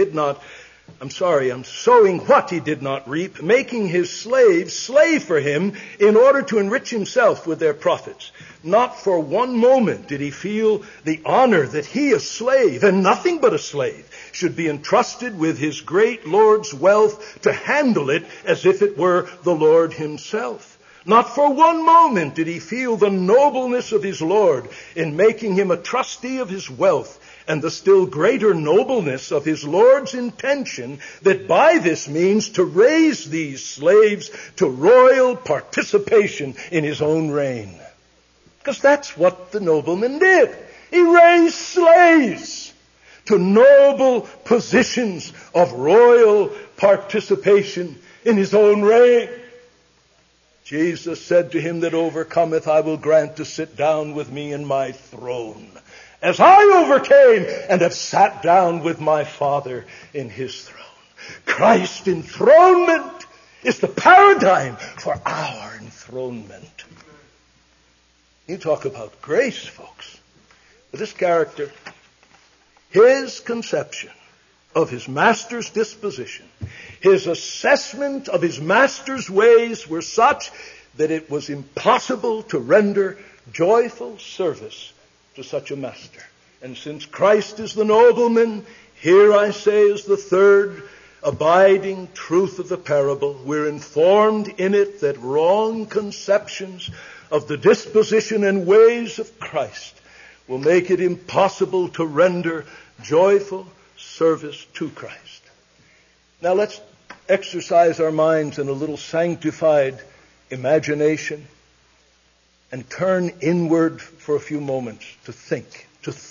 sowing what he did not reap, making his slaves slave for him in order to enrich himself with their profits. Not for one moment did he feel the honor that he, a slave, and nothing but a slave, should be entrusted with his great Lord's wealth to handle it as if it were the Lord himself. Not for one moment did he feel the nobleness of his Lord in making him a trustee of his wealth, and the still greater nobleness of his Lord's intention that by this means to raise these slaves to royal participation in his own reign. Because that's what the nobleman did. He raised slaves to noble positions of royal participation in his own reign. Jesus said to him that overcometh, I will grant to sit down with me in my throne, as I overcame and have sat down with my Father in his throne. Christ's enthronement is the paradigm for our enthronement. You talk about grace, folks. But this character, his conception of his master's disposition, his assessment of his master's ways were such that it was impossible to render joyful service to such a master. And since Christ is the nobleman, here I say is the third abiding truth of the parable. We're informed in it that wrong conceptions of the disposition and ways of Christ will make it impossible to render joyful service to Christ. Now let's exercise our minds in a little sanctified imagination and turn inward for a few moments to think.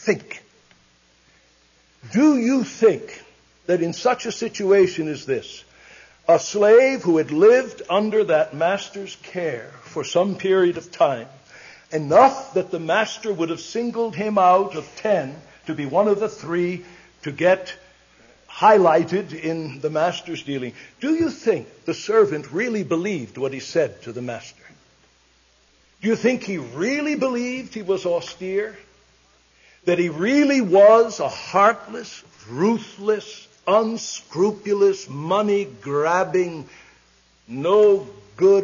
Do you think that in such a situation as this, a slave who had lived under that master's care for some period of time, enough that the master would have singled him out of 10 to be one of the 3 to get highlighted in the master's dealing, do you think the servant really believed what he said to the master? Do you think he really believed he was austere? That he really was a heartless, ruthless, unscrupulous, money-grabbing, no good,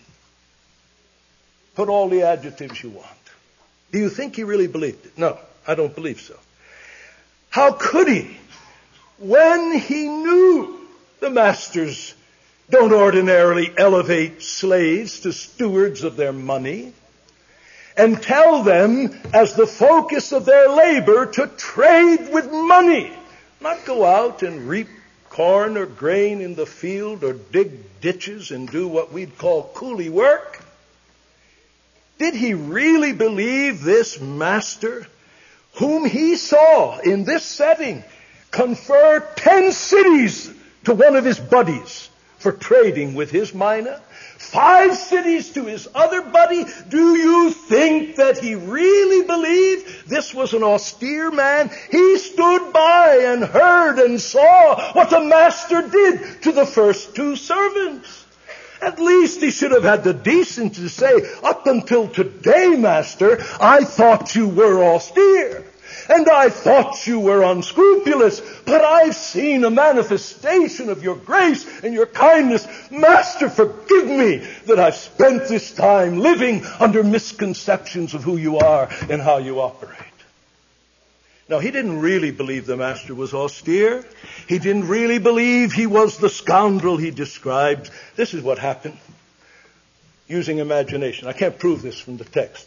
put all the adjectives you want. Do you think he really believed it? No, I don't believe so. How could he, when he knew the masters don't ordinarily elevate slaves to stewards of their money and tell them as the focus of their labor to trade with money, not go out and reap corn or grain in the field or dig ditches and do what we'd call coolie work? Did he really believe this master, whom he saw in this setting confer 10 cities to one of his buddies for trading with his mina, 5 cities to his other buddy? Do you think that he really believed this was an austere man? He stood by and heard and saw what the master did to the first 2 servants. At least he should have had the decency to say, up until today, master, I thought you were austere. And I thought you were unscrupulous, but I've seen a manifestation of your grace and your kindness. Master, forgive me that I've spent this time living under misconceptions of who you are and how you operate. Now, he didn't really believe the master was austere. He didn't really believe he was the scoundrel he described. This is what happened, using imagination. I can't prove this from the text.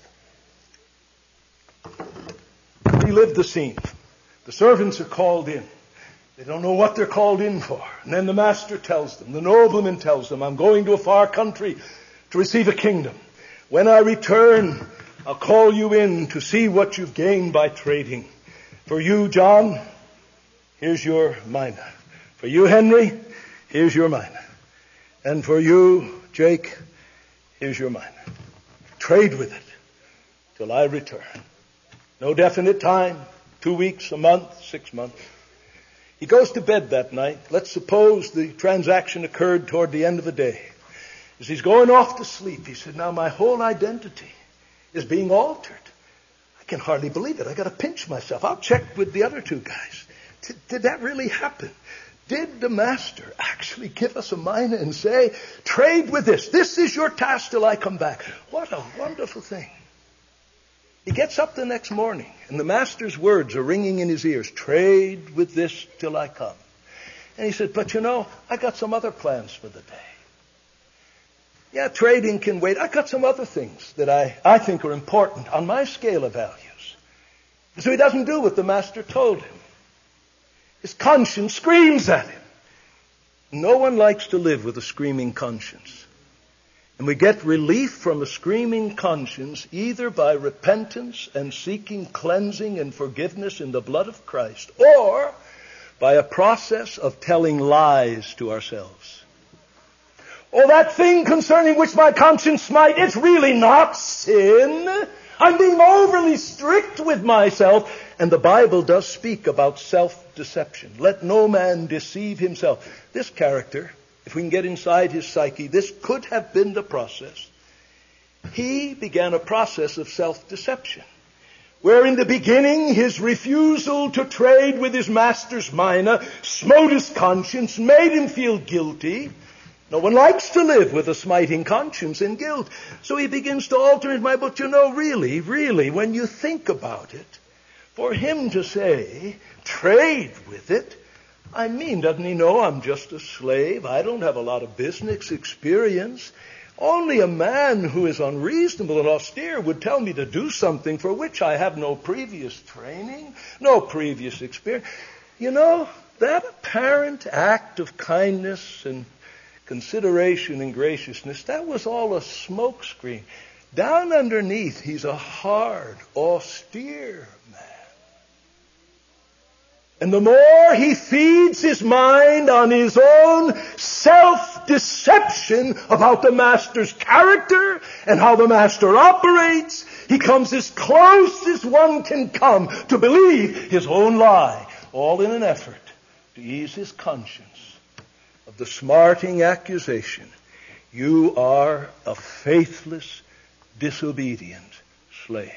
Relive the scene. The servants are called in. They don't know what they're called in for. And then the master tells them, the nobleman tells them, I'm going to a far country to receive a kingdom. When I return, I'll call you in to see what you've gained by trading. For you, John, here's your mina. For you, Henry, here's your mina. And for you, Jake, here's your mina. Trade with it till I return. No definite time, 2 weeks, a month, 6 months. He goes to bed that night. Let's suppose the transaction occurred toward the end of the day. As he's going off to sleep, he said, now my whole identity is being altered. I can hardly believe it. I got to pinch myself. I'll check with the other two guys. Did that really happen? Did the master actually give us a mina and say, trade with this. This is your task till I come back. What a wonderful thing. He gets up the next morning, and the master's words are ringing in his ears. Trade with this till I come. And he said, but I got some other plans for the day. Yeah, trading can wait. I got some other things that I think are important on my scale of values. And so he doesn't do what the master told him. His conscience screams at him. No one likes to live with a screaming conscience. And we get relief from a screaming conscience either by repentance and seeking cleansing and forgiveness in the blood of Christ, or by a process of telling lies to ourselves. Oh, that thing concerning which my conscience might, it's really not sin. I'm being overly strict with myself. And the Bible does speak about self-deception. Let no man deceive himself. This character, if we can get inside his psyche, this could have been the process. He began a process of self-deception, where in the beginning his refusal to trade with his master's mina smote his conscience, made him feel guilty. No one likes to live with a smiting conscience and guilt. So he begins to alter his mind. But really, when you think about it, for him to say, trade with it, doesn't he know I'm just a slave? I don't have a lot of business experience. Only a man who is unreasonable and austere would tell me to do something for which I have no previous training, no previous experience. That apparent act of kindness and consideration and graciousness, that was all a smokescreen. Down underneath, he's a hard, austere man. And the more he feeds his mind on his own self-deception about the master's character and how the master operates, he comes as close as one can come to believe his own lie, all in an effort to ease his conscience of the smarting accusation, you are a faithless, disobedient slave.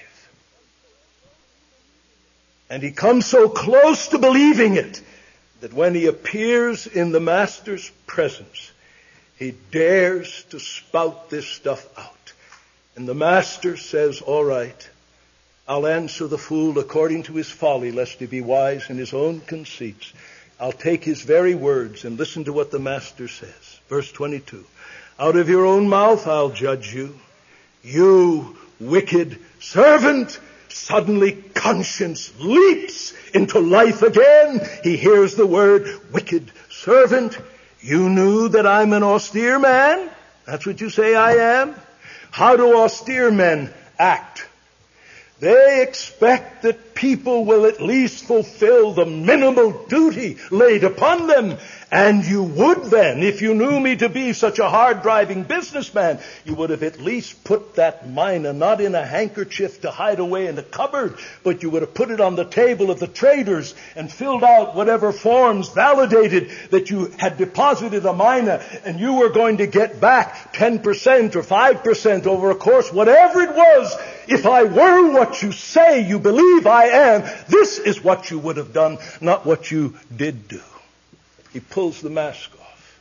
And he comes so close to believing it that when he appears in the master's presence, he dares to spout this stuff out. And the master says, all right, I'll answer the fool according to his folly, lest he be wise in his own conceits. I'll take his very words and listen to what the master says. Verse 22, out of your own mouth I'll judge you, you wicked servant. Suddenly conscience leaps into life again. He hears the word wicked servant. You knew that I'm an austere man? That's what you say I am? How do austere men act? They expect that people will at least fulfill the minimal duty laid upon them. And you would then, if you knew me to be such a hard-driving businessman, you would have at least put that mina not in a handkerchief to hide away in the cupboard, but you would have put it on the table of the traders and filled out whatever forms validated that you had deposited a mina and you were going to get back 10% or 5% over a course, whatever it was. If I were what you say you believe I am, this is what you would have done, not what you did do. He pulls the mask off.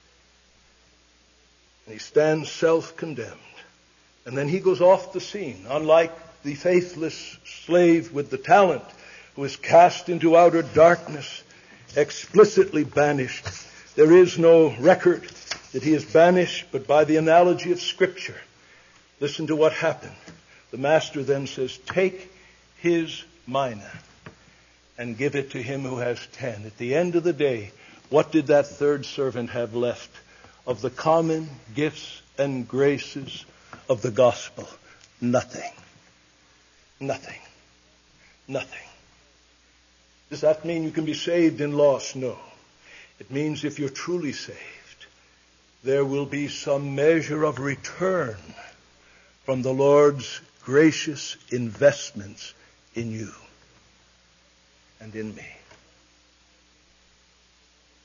And he stands self-condemned. And then he goes off the scene, unlike the faithless slave with the talent who is cast into outer darkness, explicitly banished. There is no record that he is banished, but by the analogy of Scripture. Listen to what happened. The master then says, take his mina and give it to him who has 10. At the end of the day, what did that third servant have left of the common gifts and graces of the gospel? Nothing. Nothing. Nothing. Does that mean you can be saved and lost? No. It means if you're truly saved, there will be some measure of return from the Lord's gracious investments in you and in me.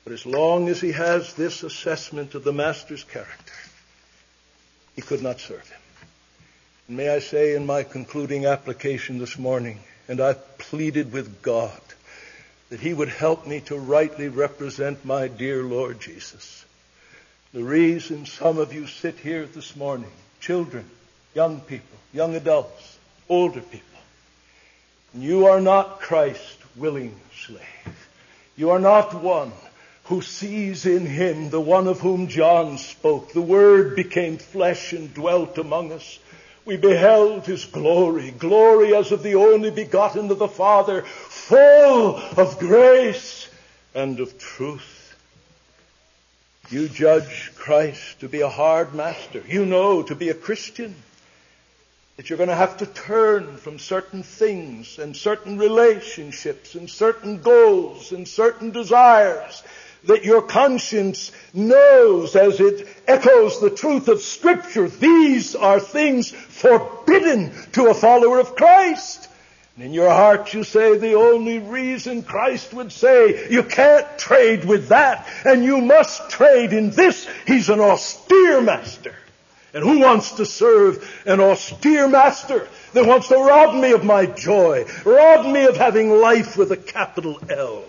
But as long as he has this assessment of the Master's character, he could not serve him. And may I say in my concluding application this morning, and I've pleaded with God that he would help me to rightly represent my dear Lord Jesus. The reason some of you sit here this morning, children, young people, young adults, older people, you are not Christ's willing slave. You are not one who sees in him the one of whom John spoke. The Word became flesh and dwelt among us. We beheld his glory, glory as of the only begotten of the Father, full of grace and of truth. You judge Christ to be a hard master. You know, to be a Christian, that you're going to have to turn from certain things and certain relationships and certain goals and certain desires that your conscience knows as it echoes the truth of Scripture. These are things forbidden to a follower of Christ. And in your heart you say the only reason Christ would say you can't trade with that and you must trade in this, he's an austere master. And who wants to serve an austere master that wants to rob me of my joy, rob me of having life with a capital L?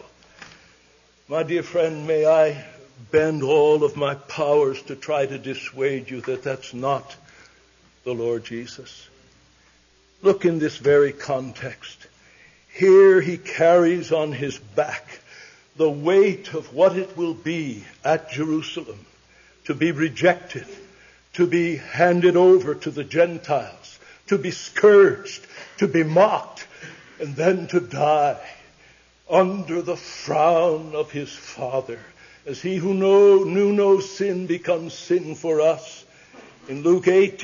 My dear friend, may I bend all of my powers to try to dissuade you that that's not the Lord Jesus. Look in this very context. Here he carries on his back the weight of what it will be at Jerusalem to be rejected, to be handed over to the Gentiles, to be scourged, to be mocked, and then to die under the frown of his Father, as he who knew no sin becomes sin for us. In Luke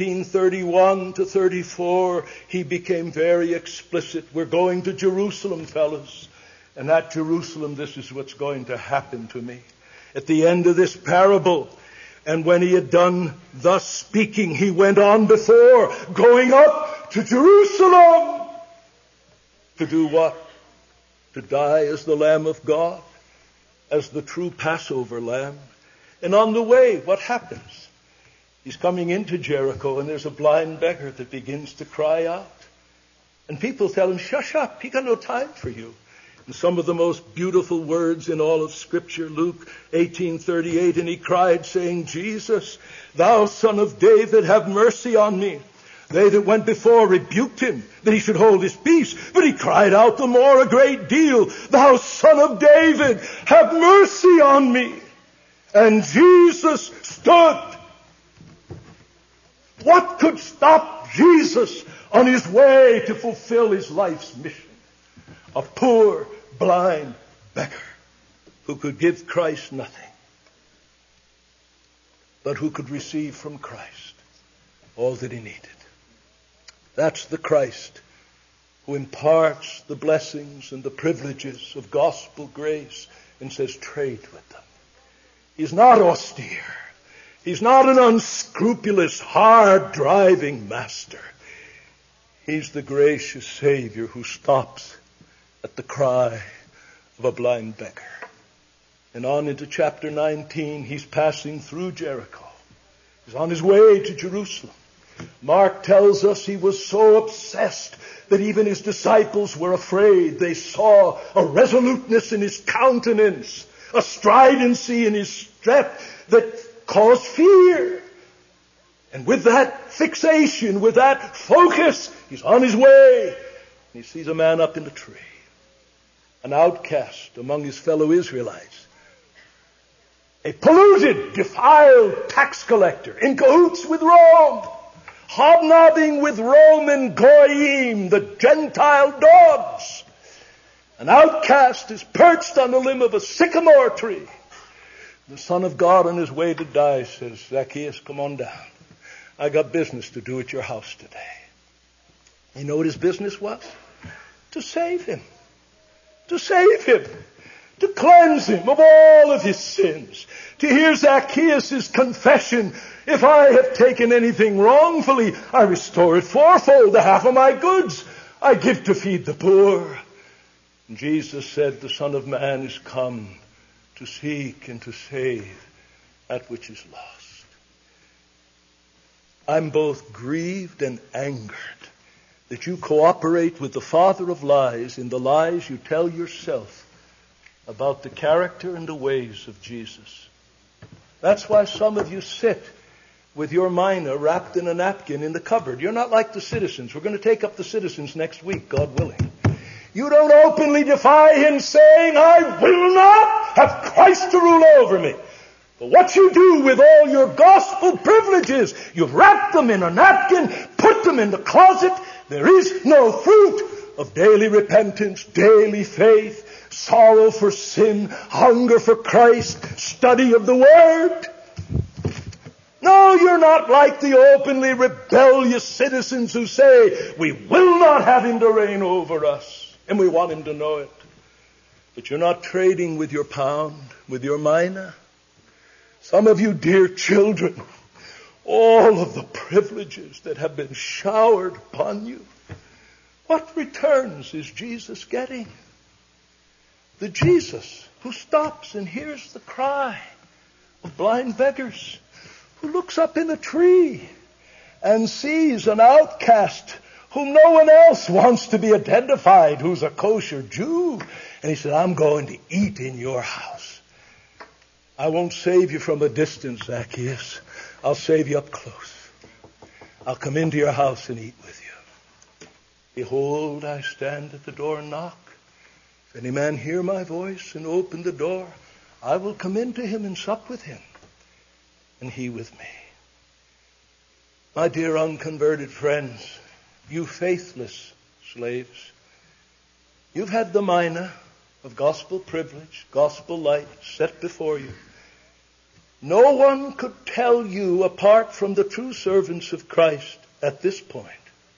18:31-34, he became very explicit. We're going to Jerusalem, fellas. And at Jerusalem, this is what's going to happen to me. At the end of this parable, and when he had done thus speaking, he went on before, going up to Jerusalem. To do what? To die as the Lamb of God, as the true Passover lamb. And on the way, what happens? He's coming into Jericho, and there's a blind beggar that begins to cry out. And people tell him, shush up, he got no time for you. And some of the most beautiful words in all of Scripture, Luke 18:38, and he cried, saying, Jesus, thou Son of David, have mercy on me. They that went before rebuked him, that he should hold his peace. But he cried out the more a great deal, thou Son of David, have mercy on me. And Jesus stood. What could stop Jesus on his way to fulfill his life's mission? A poor, blind beggar who could give Christ nothing, but who could receive from Christ all that he needed. That's the Christ who imparts the blessings and the privileges of gospel grace and says, trade with them. He's not austere. He's not an unscrupulous, hard-driving master. He's the gracious Savior who stops at the cry of a blind beggar. And on into chapter 19, he's passing through Jericho. He's on his way to Jerusalem. Mark tells us he was so obsessed that even his disciples were afraid. They saw a resoluteness in his countenance, a stridency in his step that caused fear. And with that fixation, with that focus, he's on his way. And he sees a man up in a tree, an outcast among his fellow Israelites, a polluted, defiled tax collector in cahoots with Rome, hobnobbing with Roman goyim, the Gentile dogs. An outcast is perched on the limb of a sycamore tree. The Son of God on his way to die says, Zacchaeus, come on down. I got business to do at your house today. You know what his business was? To save him. To save him. To cleanse him of all of his sins. To hear Zacchaeus' confession, if I have taken anything wrongfully, I restore it fourfold. The half of my goods I give to feed the poor. And Jesus said, the Son of Man is come to seek and to save that which is lost. I'm both grieved and angered that you cooperate with the father of lies in the lies you tell yourself about the character and the ways of Jesus. That's why some of you sit with your mina wrapped in a napkin in the cupboard. You're not like the citizens. We're going to take up the citizens next week, God willing. You don't openly defy him saying, I will not have Christ to rule over me. But what you do with all your gospel privileges, you wrap them in a napkin, put them in the closet. There is no fruit of daily repentance, daily faith, sorrow for sin, hunger for Christ, study of the Word. No, you're not like the openly rebellious citizens who say, we will not have him to reign over us, and we want him to know it. But you're not trading with your pound, with your mina. Some of you dear children, all of the privileges that have been showered upon you, what returns is Jesus getting? The Jesus who stops and hears the cry of blind beggars, who looks up in a tree and sees an outcast whom no one else wants to be identified, who's a kosher Jew. And he said, I'm going to eat in your house. I won't save you from a distance, Zacchaeus. I'll save you up close. I'll come into your house and eat with you. Behold, I stand at the door and knock. If any man hear my voice and open the door, I will come into him and sup with him, and he with me. My dear unconverted friends, you faithless slaves, you've had the mina of gospel privilege, gospel light set before you. No one could tell you apart from the true servants of Christ at this point.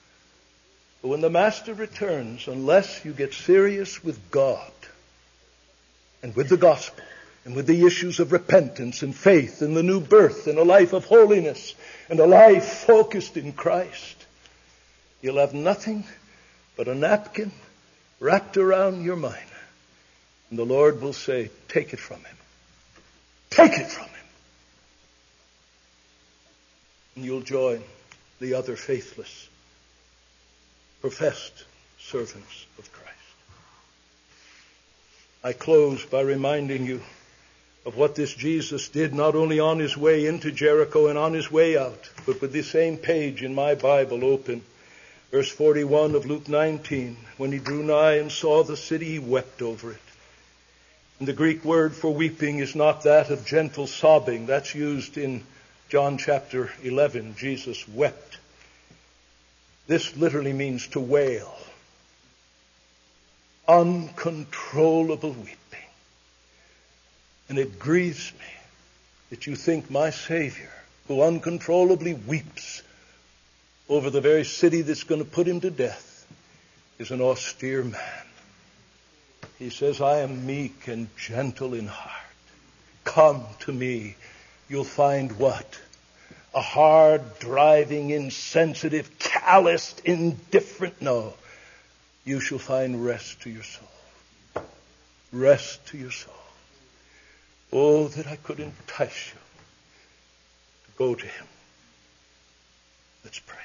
But when the Master returns, unless you get serious with God and with the gospel and with the issues of repentance and faith and the new birth and a life of holiness and a life focused in Christ, you'll have nothing but a napkin wrapped around your mind. And the Lord will say, take it from him. Take it from him. And you'll join the other faithless, professed servants of Christ. I close by reminding you of what this Jesus did, not only on his way into Jericho and on his way out, but with the same page in my Bible open. Verse 41 of Luke 19. When he drew nigh and saw the city, he wept over it. And the Greek word for weeping is not that of gentle sobbing. That's used in John chapter 11. Jesus wept. This literally means to wail. Uncontrollable weeping. And it grieves me that you think my Savior, who uncontrollably weeps over the very city that's going to put him to death, is an austere man. He says, I am meek and gentle in heart. Come to me. You'll find what? A hard, driving, insensitive, calloused, indifferent? No. You shall find rest to your soul. Rest to your soul. Oh, that I could entice you to go to him. Let's pray.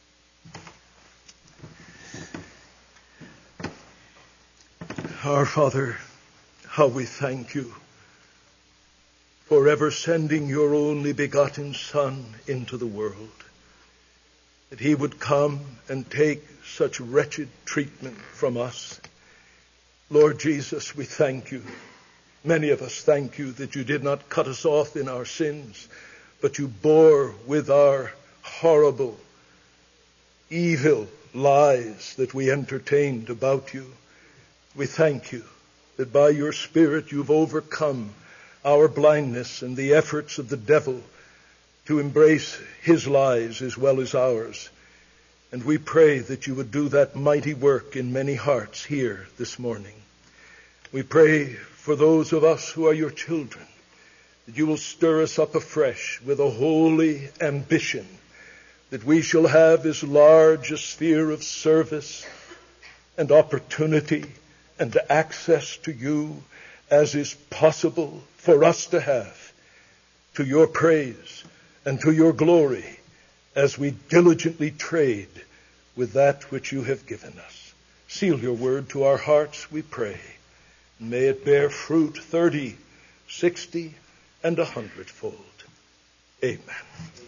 Our Father, how we thank you for ever sending your only begotten Son into the world, that he would come and take such wretched treatment from us. Lord Jesus, we thank you. Many of us thank you that you did not cut us off in our sins, but you bore with our horrible, evil lies that we entertained about you. We thank you that by your Spirit you've overcome our blindness and the efforts of the devil to embrace his lies as well as ours. And we pray that you would do that mighty work in many hearts here this morning. We pray for those of us who are your children, that you will stir us up afresh with a holy ambition, that we shall have as large a sphere of service and opportunity and access to you as is possible for us to have, to your praise and to your glory, as we diligently trade with that which you have given us. Seal your word to our hearts, we pray. May it bear fruit 30, 60, and 100-fold. Amen.